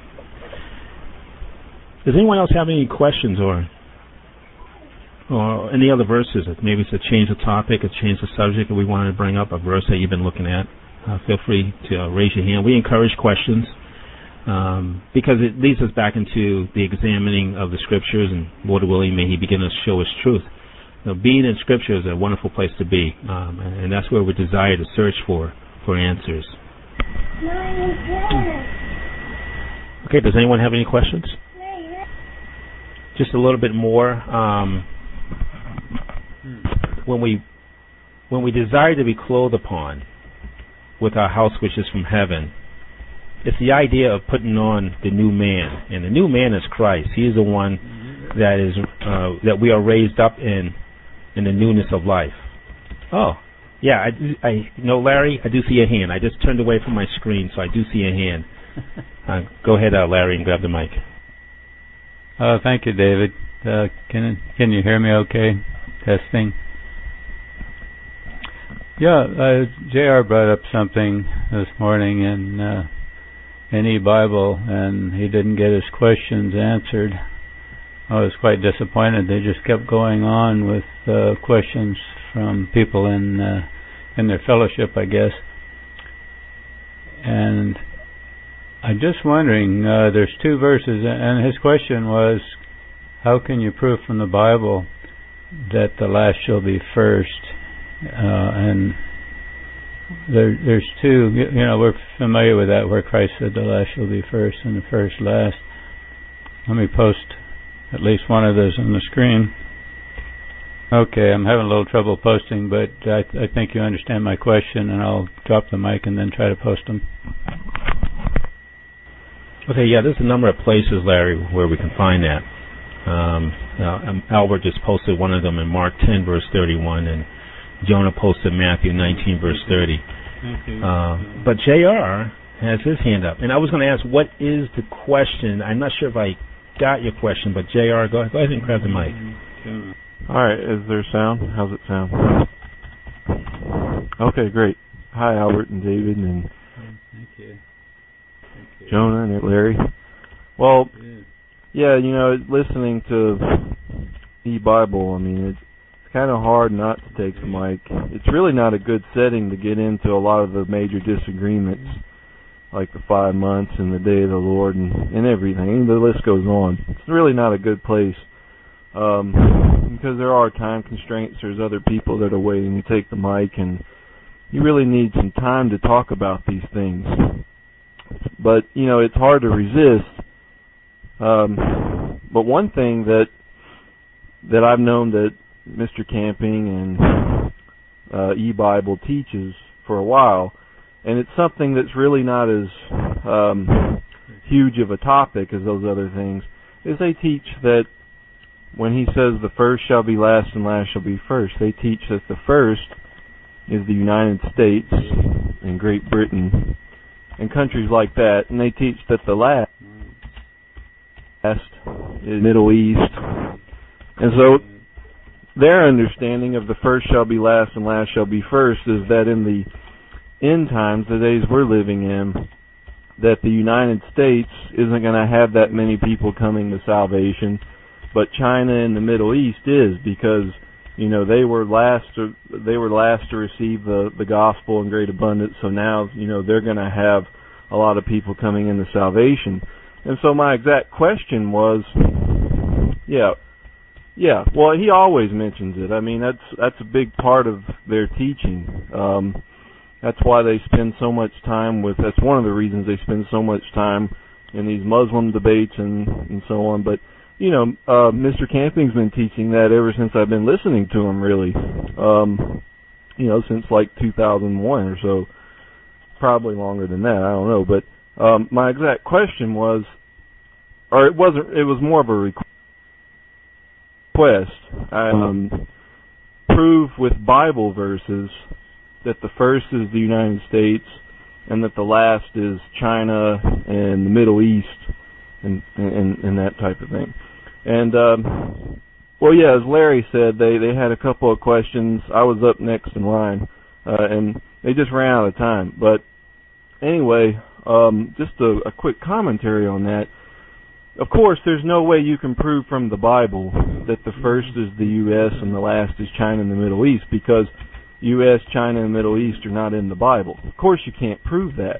Does anyone else have any questions or any other verses? Maybe it's a change of topic, a change of subject that we wanted to bring up, a verse that you've been looking at. Feel free to raise your hand. We encourage questions because it leads us back into the examining of the Scriptures, and Lord willing, may He begin to show us truth. Being in Scripture is a wonderful place to be, and that's where we desire to search for answers. Okay, does anyone have any questions? Just a little bit more. When we desire to be clothed upon with our house which is from heaven, it's the idea of putting on the new man, and the new man is Christ. He is the one that we are raised up in the newness of life. Oh, yeah, I Larry, I do see a hand. I just turned away from my screen, so I do see a hand. Go ahead, Larry, and grab the mic. Thank you, David. Can you hear me okay? Testing. Yeah, J.R. brought up something this morning in e-Bible, and he didn't get his questions answered. I was quite disappointed. They just kept going on with questions from people in their fellowship, I guess. And I'm just wondering, there's two verses, and his question was, how can you prove from the Bible that the last shall be first? And there's two, we're familiar with that, where Christ said the last shall be first and the first last. Let me post at least one of those on the screen. Okay, I'm having a little trouble posting, but I think you understand my question, and I'll drop the mic and then try to post them. Okay, yeah, there's a number of places, Larry, where we can find that. Albert just posted one of them in Mark 10, verse 31, and Jonah posted Matthew 19, verse 30. But JR has his hand up. And I was going to ask, what is the question? I'm not sure if I got your question, but JR, go ahead and grab the mic. All right, is there sound? How's it sound? Okay, great. Hi, Albert and David and Thank you. Jonah and Larry. Well, yeah, listening to E-Bible, I mean, it's kind of hard not to take the mic. It's really not a good setting to get into a lot of the major disagreements, like the 5 months and the day of the Lord and everything. The list goes on. It's really not a good place because there are time constraints. There's other people that are waiting to take the mic, and you really need some time to talk about these things. But, it's hard to resist. But one thing that I've known that Mr. Camping and E-Bible teaches for a while, and it's something that's really not as huge of a topic as those other things, is they teach that when he says the first shall be last and last shall be first, they teach that the first is the United States and Great Britain and countries like that, and they teach that the last is Middle East. And so their understanding of the first shall be last and last shall be first is that in the end times, the days we're living in, that the United States isn't going to have that many people coming to salvation, but China and the Middle East is, because they were last to receive the gospel in great abundance. So now they're going to have a lot of people coming into salvation. And so my exact question was, yeah. Well, he always mentions it. I mean, that's a big part of their teaching. That's why they spend so much time that's one of the reasons they spend so much time in these Muslim debates and so on. But, Mr. Camping's been teaching that ever since I've been listening to him, really. Since like 2001 or so. Probably longer than that, I don't know. But my exact question was, or it was more of a request. Prove with Bible verses that the first is the United States and that the last is China and the Middle East and that type of thing. And as Larry said, they had a couple of questions. I was up next in line, and they just ran out of time. But anyway, just a quick commentary on that. Of course, there's no way you can prove from the Bible that the first is the U.S. and the last is China and the Middle East, because U.S., China, and Middle East are not in the Bible. Of course, you can't prove that.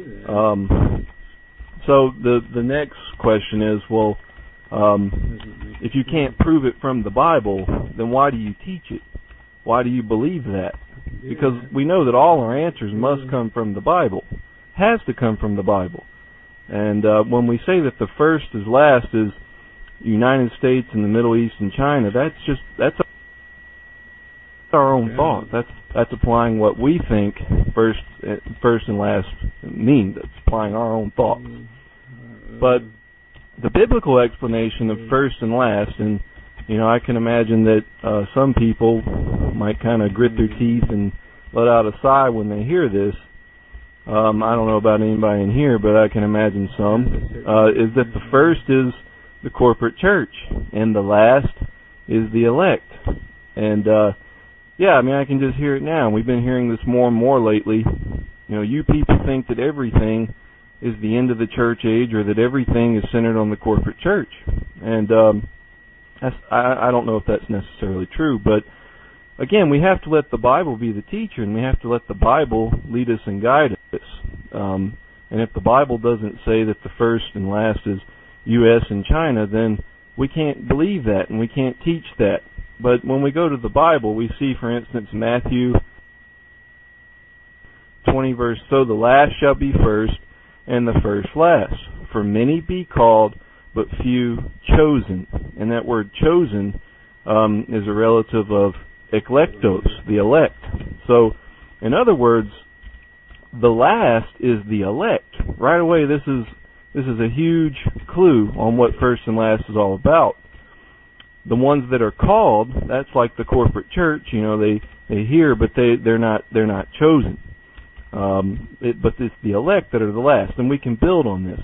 So the next question is, well, if you can't prove it from the Bible, then why do you teach it? Why do you believe that? Because we know that all our answers must come from the Bible. Has to come from the Bible. And when we say that the first is last is United States and the Middle East and China, that's our own thought. That's applying what we think first and last mean. That's applying our own thoughts. But the biblical explanation of first and last, and I can imagine that some people might kind of grit their teeth and let out a sigh when they hear this. I don't know about anybody in here, but I can imagine some, is that the first is the corporate church, and the last is the elect. And, I can just hear it now. We've been hearing this more and more lately. You people think that everything is the end of the church age, or that everything is centered on the corporate church. And I don't know if that's necessarily true, but again, we have to let the Bible be the teacher, and we have to let the Bible lead us and guide us. And if the Bible doesn't say that the first and last is U.S. and China, then we can't believe that, and we can't teach that. But when we go to the Bible, we see, for instance, Matthew 20 verse, so the last shall be first, and the first last. For many be called, but few chosen. And that word chosen is a relative of eklektos, the elect. So, in other words, the last is the elect. Right away, this is a huge clue on what first and last is all about. The ones that are called, that's like the corporate church. They hear, but they're not chosen. But it's the elect that are the last, and we can build on this.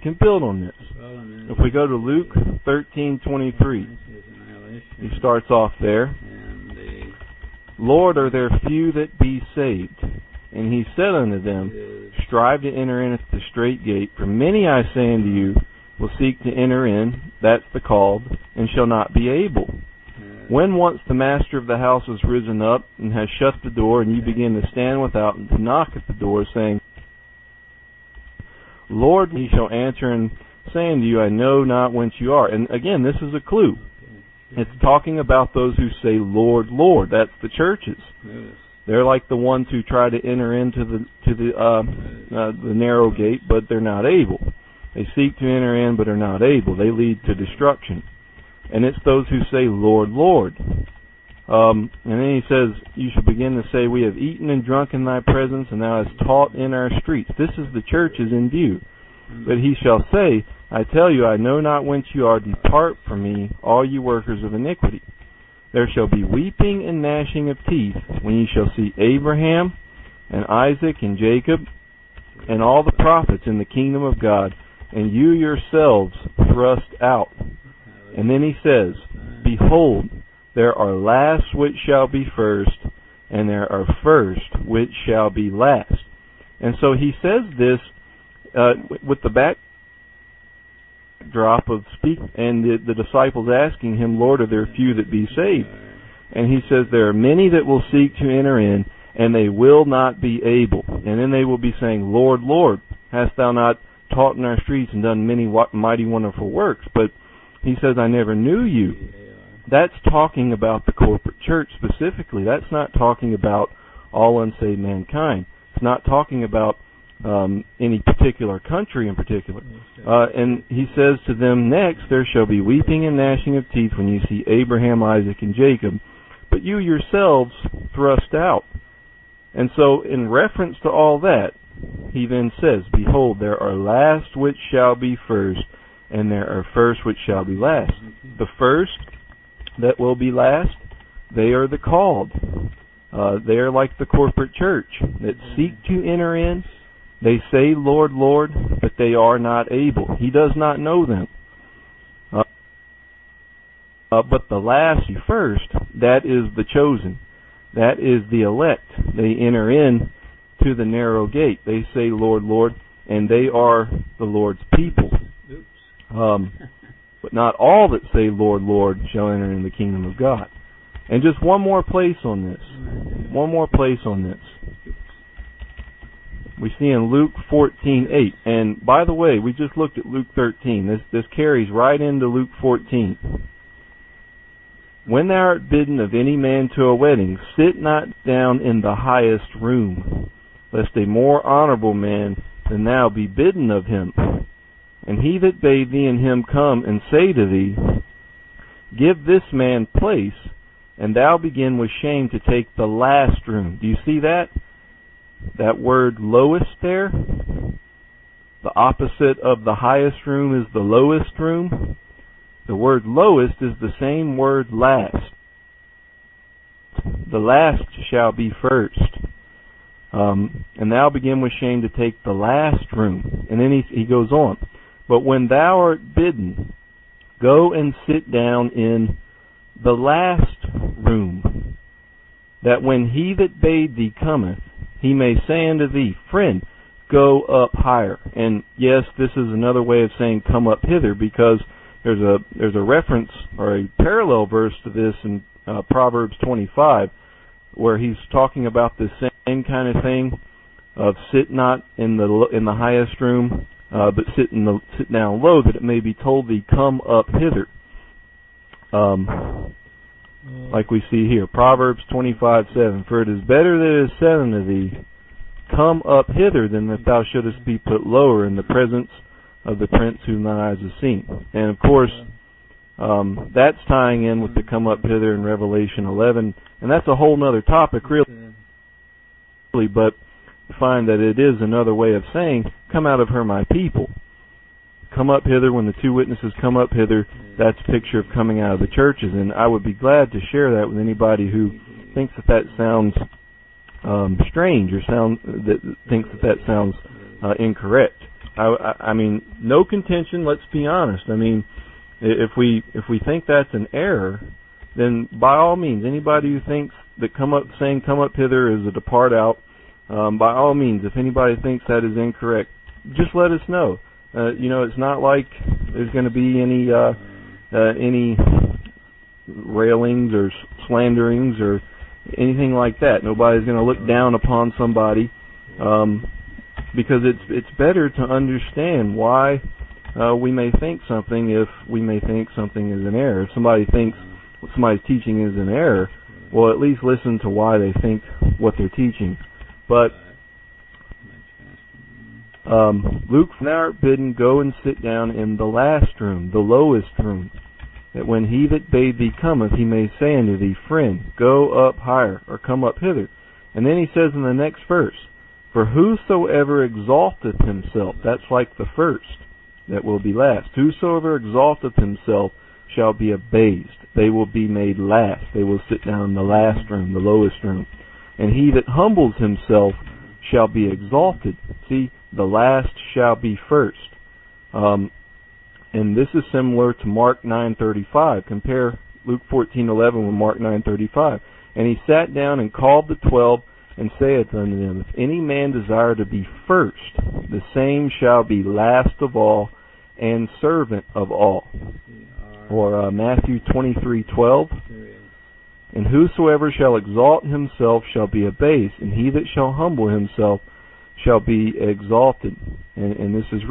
If we go to Luke 13:23, he starts off there. Lord, are there few that be saved? And he said unto them, strive to enter in at the strait gate, for many, I say unto you, will seek to enter in, that's the called, and shall not be able. When once the master of the house has risen up and has shut the door, and you begin to stand without and to knock at the door, saying, Lord, he shall answer and say unto you, I know not whence you are. And again, this is a clue. It's talking about those who say, Lord, Lord. That's the churches. They're like the ones who try to enter into the narrow gate, but they're not able. They seek to enter in, but are not able. They lead to destruction. And it's those who say, Lord, Lord. And then he says, you shall begin to say, we have eaten and drunk in thy presence, and thou hast taught in our streets. This is the churches in view. But he shall say, I tell you, I know not whence you are. Depart from me, all you workers of iniquity. There shall be weeping and gnashing of teeth when ye shall see Abraham and Isaac and Jacob and all the prophets in the kingdom of God, and you yourselves thrust out. And then he says, behold, there are last which shall be first, and there are first which shall be last. And so he says this with the backdrop of speaking, and the disciples asking him, Lord, are there few that be saved? And he says, there are many that will seek to enter in, and they will not be able. And then they will be saying, Lord, Lord, hast thou not taught in our streets and done many mighty wonderful works? But he says, I never knew you. That's talking about the corporate church specifically. That's not talking about all unsaved mankind. It's not talking about any particular country in particular. And he says to them next, there shall be weeping and gnashing of teeth when you see Abraham, Isaac, and Jacob, but you yourselves thrust out. And so in reference to all that, he then says, behold, there are last which shall be first, and there are first which shall be last. The first that will be last, they are the called. They are like the corporate church that seek to enter in. They say, Lord, Lord, but they are not able. He does not know them. But the last, first, that is the chosen. That is the elect. They enter in to the narrow gate. They say, Lord, Lord, and they are the Lord's people. But not all that say, Lord, Lord, shall enter in the kingdom of God. And just one more place on this. One more place on this. We see in Luke 14:8. And by the way, we just looked at Luke 13. This carries right into Luke 14. When thou art bidden of any man to a wedding, sit not down in the highest room, lest a more honorable man than thou be bidden of him. And he that bade thee and him come and say to thee, give this man place, and thou begin with shame to take the last room. Do you see that? That word lowest there? The opposite of the highest room is the lowest room. The word lowest is the same word last. The last shall be first. And thou begin with shame to take the last room. And then he goes on. But when thou art bidden, go and sit down in the last room, that when he that bade thee cometh, he may say unto thee, friend, go up higher. And yes, this is another way of saying come up hither, because there's a reference or a parallel verse to this in Proverbs 25, where he's talking about the same kind of thing of sit not in the highest room, but sit down low, that it may be told thee, come up hither. Like we see here, Proverbs 25:7. For it is better that it is said unto thee, come up hither, than that thou shouldest be put lower in the presence of the prince whom thine eyes have seen. And of course, That's tying in with the come up hither in Revelation 11, and that's a whole other topic, really, but find that it is another way of saying, come out of her, my people. Come up hither. When the two witnesses come up hither, that's a picture of coming out of the churches, and I would be glad to share that with anybody who thinks that sounds strange, or thinks that sounds incorrect. I mean, no contention. Let's be honest. I mean, if we think that's an error, then by all means, anybody who thinks that saying come up hither is a depart out, by all means, if anybody thinks that is incorrect, just let us know. It's not like there's going to be any railings or slanderings or anything like that. Nobody's going to look down upon somebody, because it's better to understand why we may think something if we may think something is an error. If somebody thinks what somebody's teaching is an error, well, at least listen to why they think what they're teaching. But Luke, thou art bidden, go and sit down in the last room, the lowest room, that when he that bade thee cometh, he may say unto thee, friend, go up higher, or come up hither. And then he says in the next verse, for whosoever exalteth himself, that's like the first, that will be last. Whosoever exalteth himself shall be abased. They will be made last. They will sit down in the last room, the lowest room. And he that humbles himself shall be exalted. See, the last shall be first. And this is similar to Mark 9:35. Compare Luke 14:11 with Mark 9:35. And he sat down and called the 12, and saith unto them, if any man desire to be first, the same shall be last of all, and servant of all. Or Matthew 23:12. And whosoever shall exalt himself shall be abased, and he that shall humble himself shall be exalted. And this is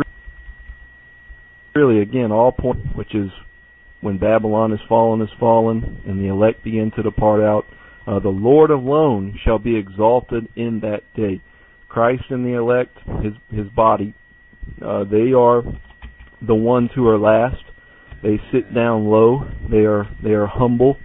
really, again, all point, which is when Babylon is fallen, and the elect begin to depart out. The Lord alone shall be exalted in that day. Christ and the elect, his body, they are the ones who are last. They sit down low. They are humble.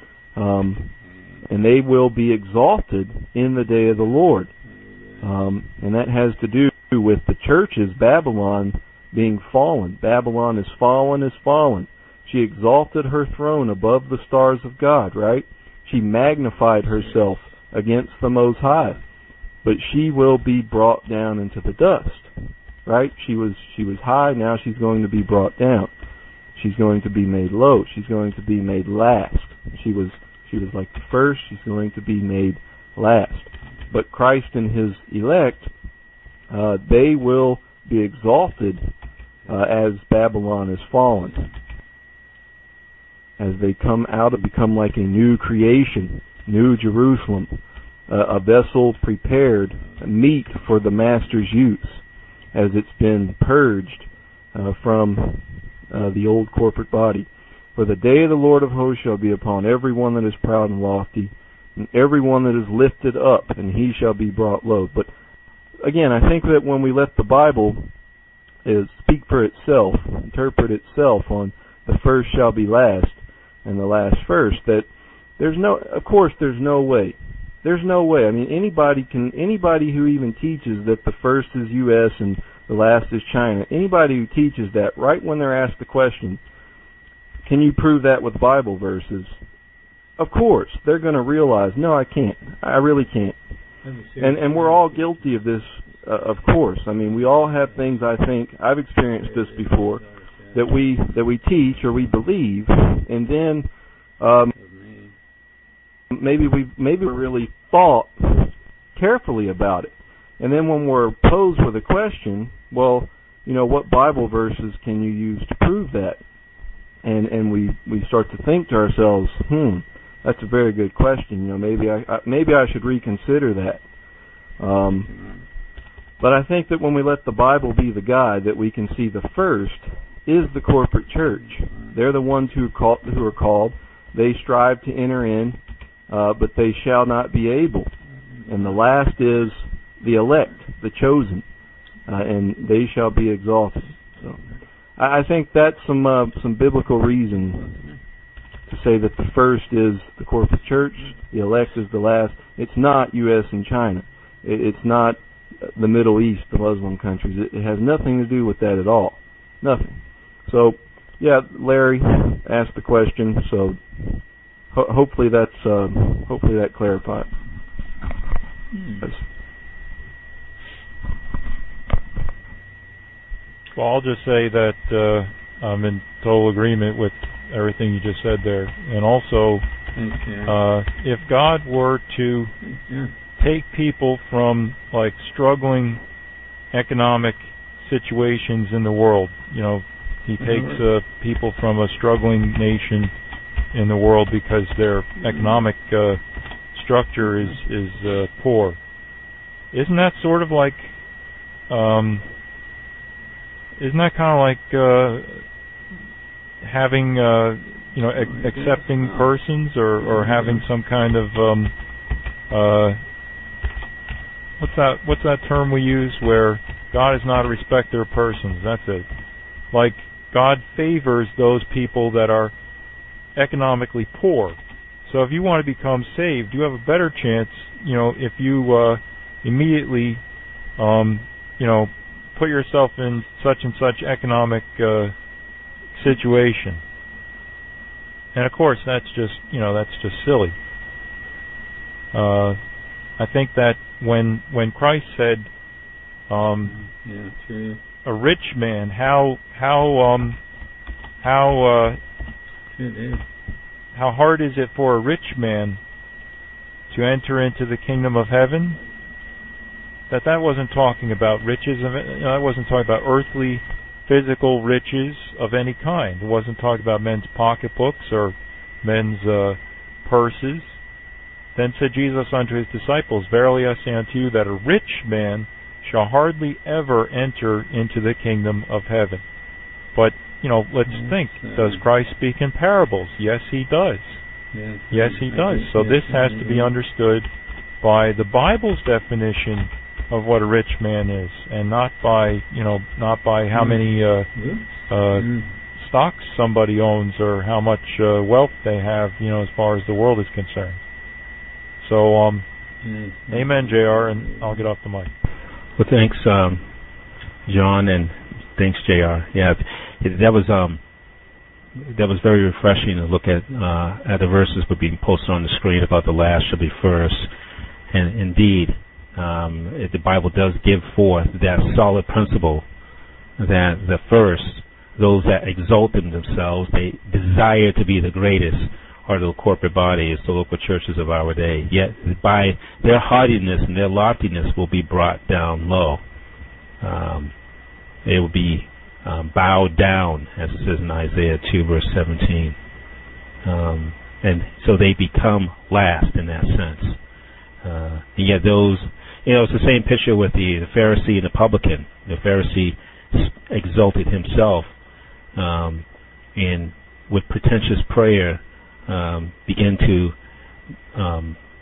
And they will be exalted in the day of the Lord. And that has to do with the churches, Babylon, being fallen. Babylon is fallen. She exalted her throne above the stars of God, right? She magnified herself against the Most High. But she will be brought down into the dust, right? She was high, now she's going to be brought down. She's going to be made low. She's going to be made last. She was like the first, she's going to be made last. But Christ and his elect, they will be exalted as Babylon is fallen. As they come out and become like a new creation, new Jerusalem, a vessel prepared, meet for the Master's use, as it's been purged from the old corporate body. For the day of the Lord of hosts shall be upon every one that is proud and lofty, and every one that is lifted up, and he shall be brought low. But again, I think that when we let the Bible speak for itself, interpret itself on the first shall be last, and the last first, that there's no way. There's no way. I mean, anybody who even teaches that the first is U.S. and the last is China, anybody who teaches that, right when they're asked the question, can you prove that with Bible verses? Of course, they're going to realize, no, I can't. I really can't. And we're all guilty of this, of course. I mean, we all have things, I think, I've experienced this before, that we teach or we believe, and then maybe we really thought carefully about it. And then when we're posed with a question, well, what Bible verses can you use to prove that? And we start to think to ourselves, that's a very good question. Maybe I should reconsider that. But I think that when we let the Bible be the guide, that we can see the first is the corporate church. They're the ones who are called. They strive to enter in, but they shall not be able. And the last is the elect, the chosen, and they shall be exalted. So I think that's some biblical reason to say that the first is the corporate church, the elect is the last. It's not U.S. and China. It's not the Middle East, the Muslim countries. It has nothing to do with that at all. Nothing. So, yeah, Larry asked the question, so hopefully that clarifies. Well, I'll just say that I'm in total agreement with everything you just said there. And also, if God were to take people from like struggling economic situations in the world, He takes people from a struggling nation in the world because their economic structure is poor. Isn't that sort of like isn't that kind of like having accepting persons or having some kind of what's that term we use where God is not a respecter of persons? That's it. Like God favors those people that are economically poor. So if you want to become saved, you have a better chance, if you immediately put yourself in such and such economic situation. And of course, that's just silly. I think that when Christ said, a rich man, how hard is it for a rich man to enter into the kingdom of heaven? That wasn't talking about riches. That wasn't talking about earthly, physical riches of any kind. It wasn't talking about men's pocketbooks or men's purses. Then said Jesus unto his disciples, Verily I say unto you that a rich man shall hardly ever enter into the kingdom of heaven. But, let's think. Does Christ speak in parables? Yes, he does. Yes, he does. So this has to be understood by the Bible's definition of what a rich man is, and not by how many stocks somebody owns or how much wealth they have, as far as the world is concerned. So, amen, JR, and I'll get off the mic. Well, thanks, John, and thanks, JR. Yeah, that was very refreshing to look at the verses that were being posted on the screen about the last shall be first. And indeed, the Bible does give forth that solid principle that the first, those that exalt in themselves, they desire to be the greatest, are the corporate bodies, the local churches of our day. Yet by their haughtiness and their loftiness will be brought down low. They will be bowed down, as it says in Isaiah 2, verse 17. And so they become last in that sense. And yet those, it's the same picture with the Pharisee and the publican. The Pharisee exalted himself and with pretentious prayer began to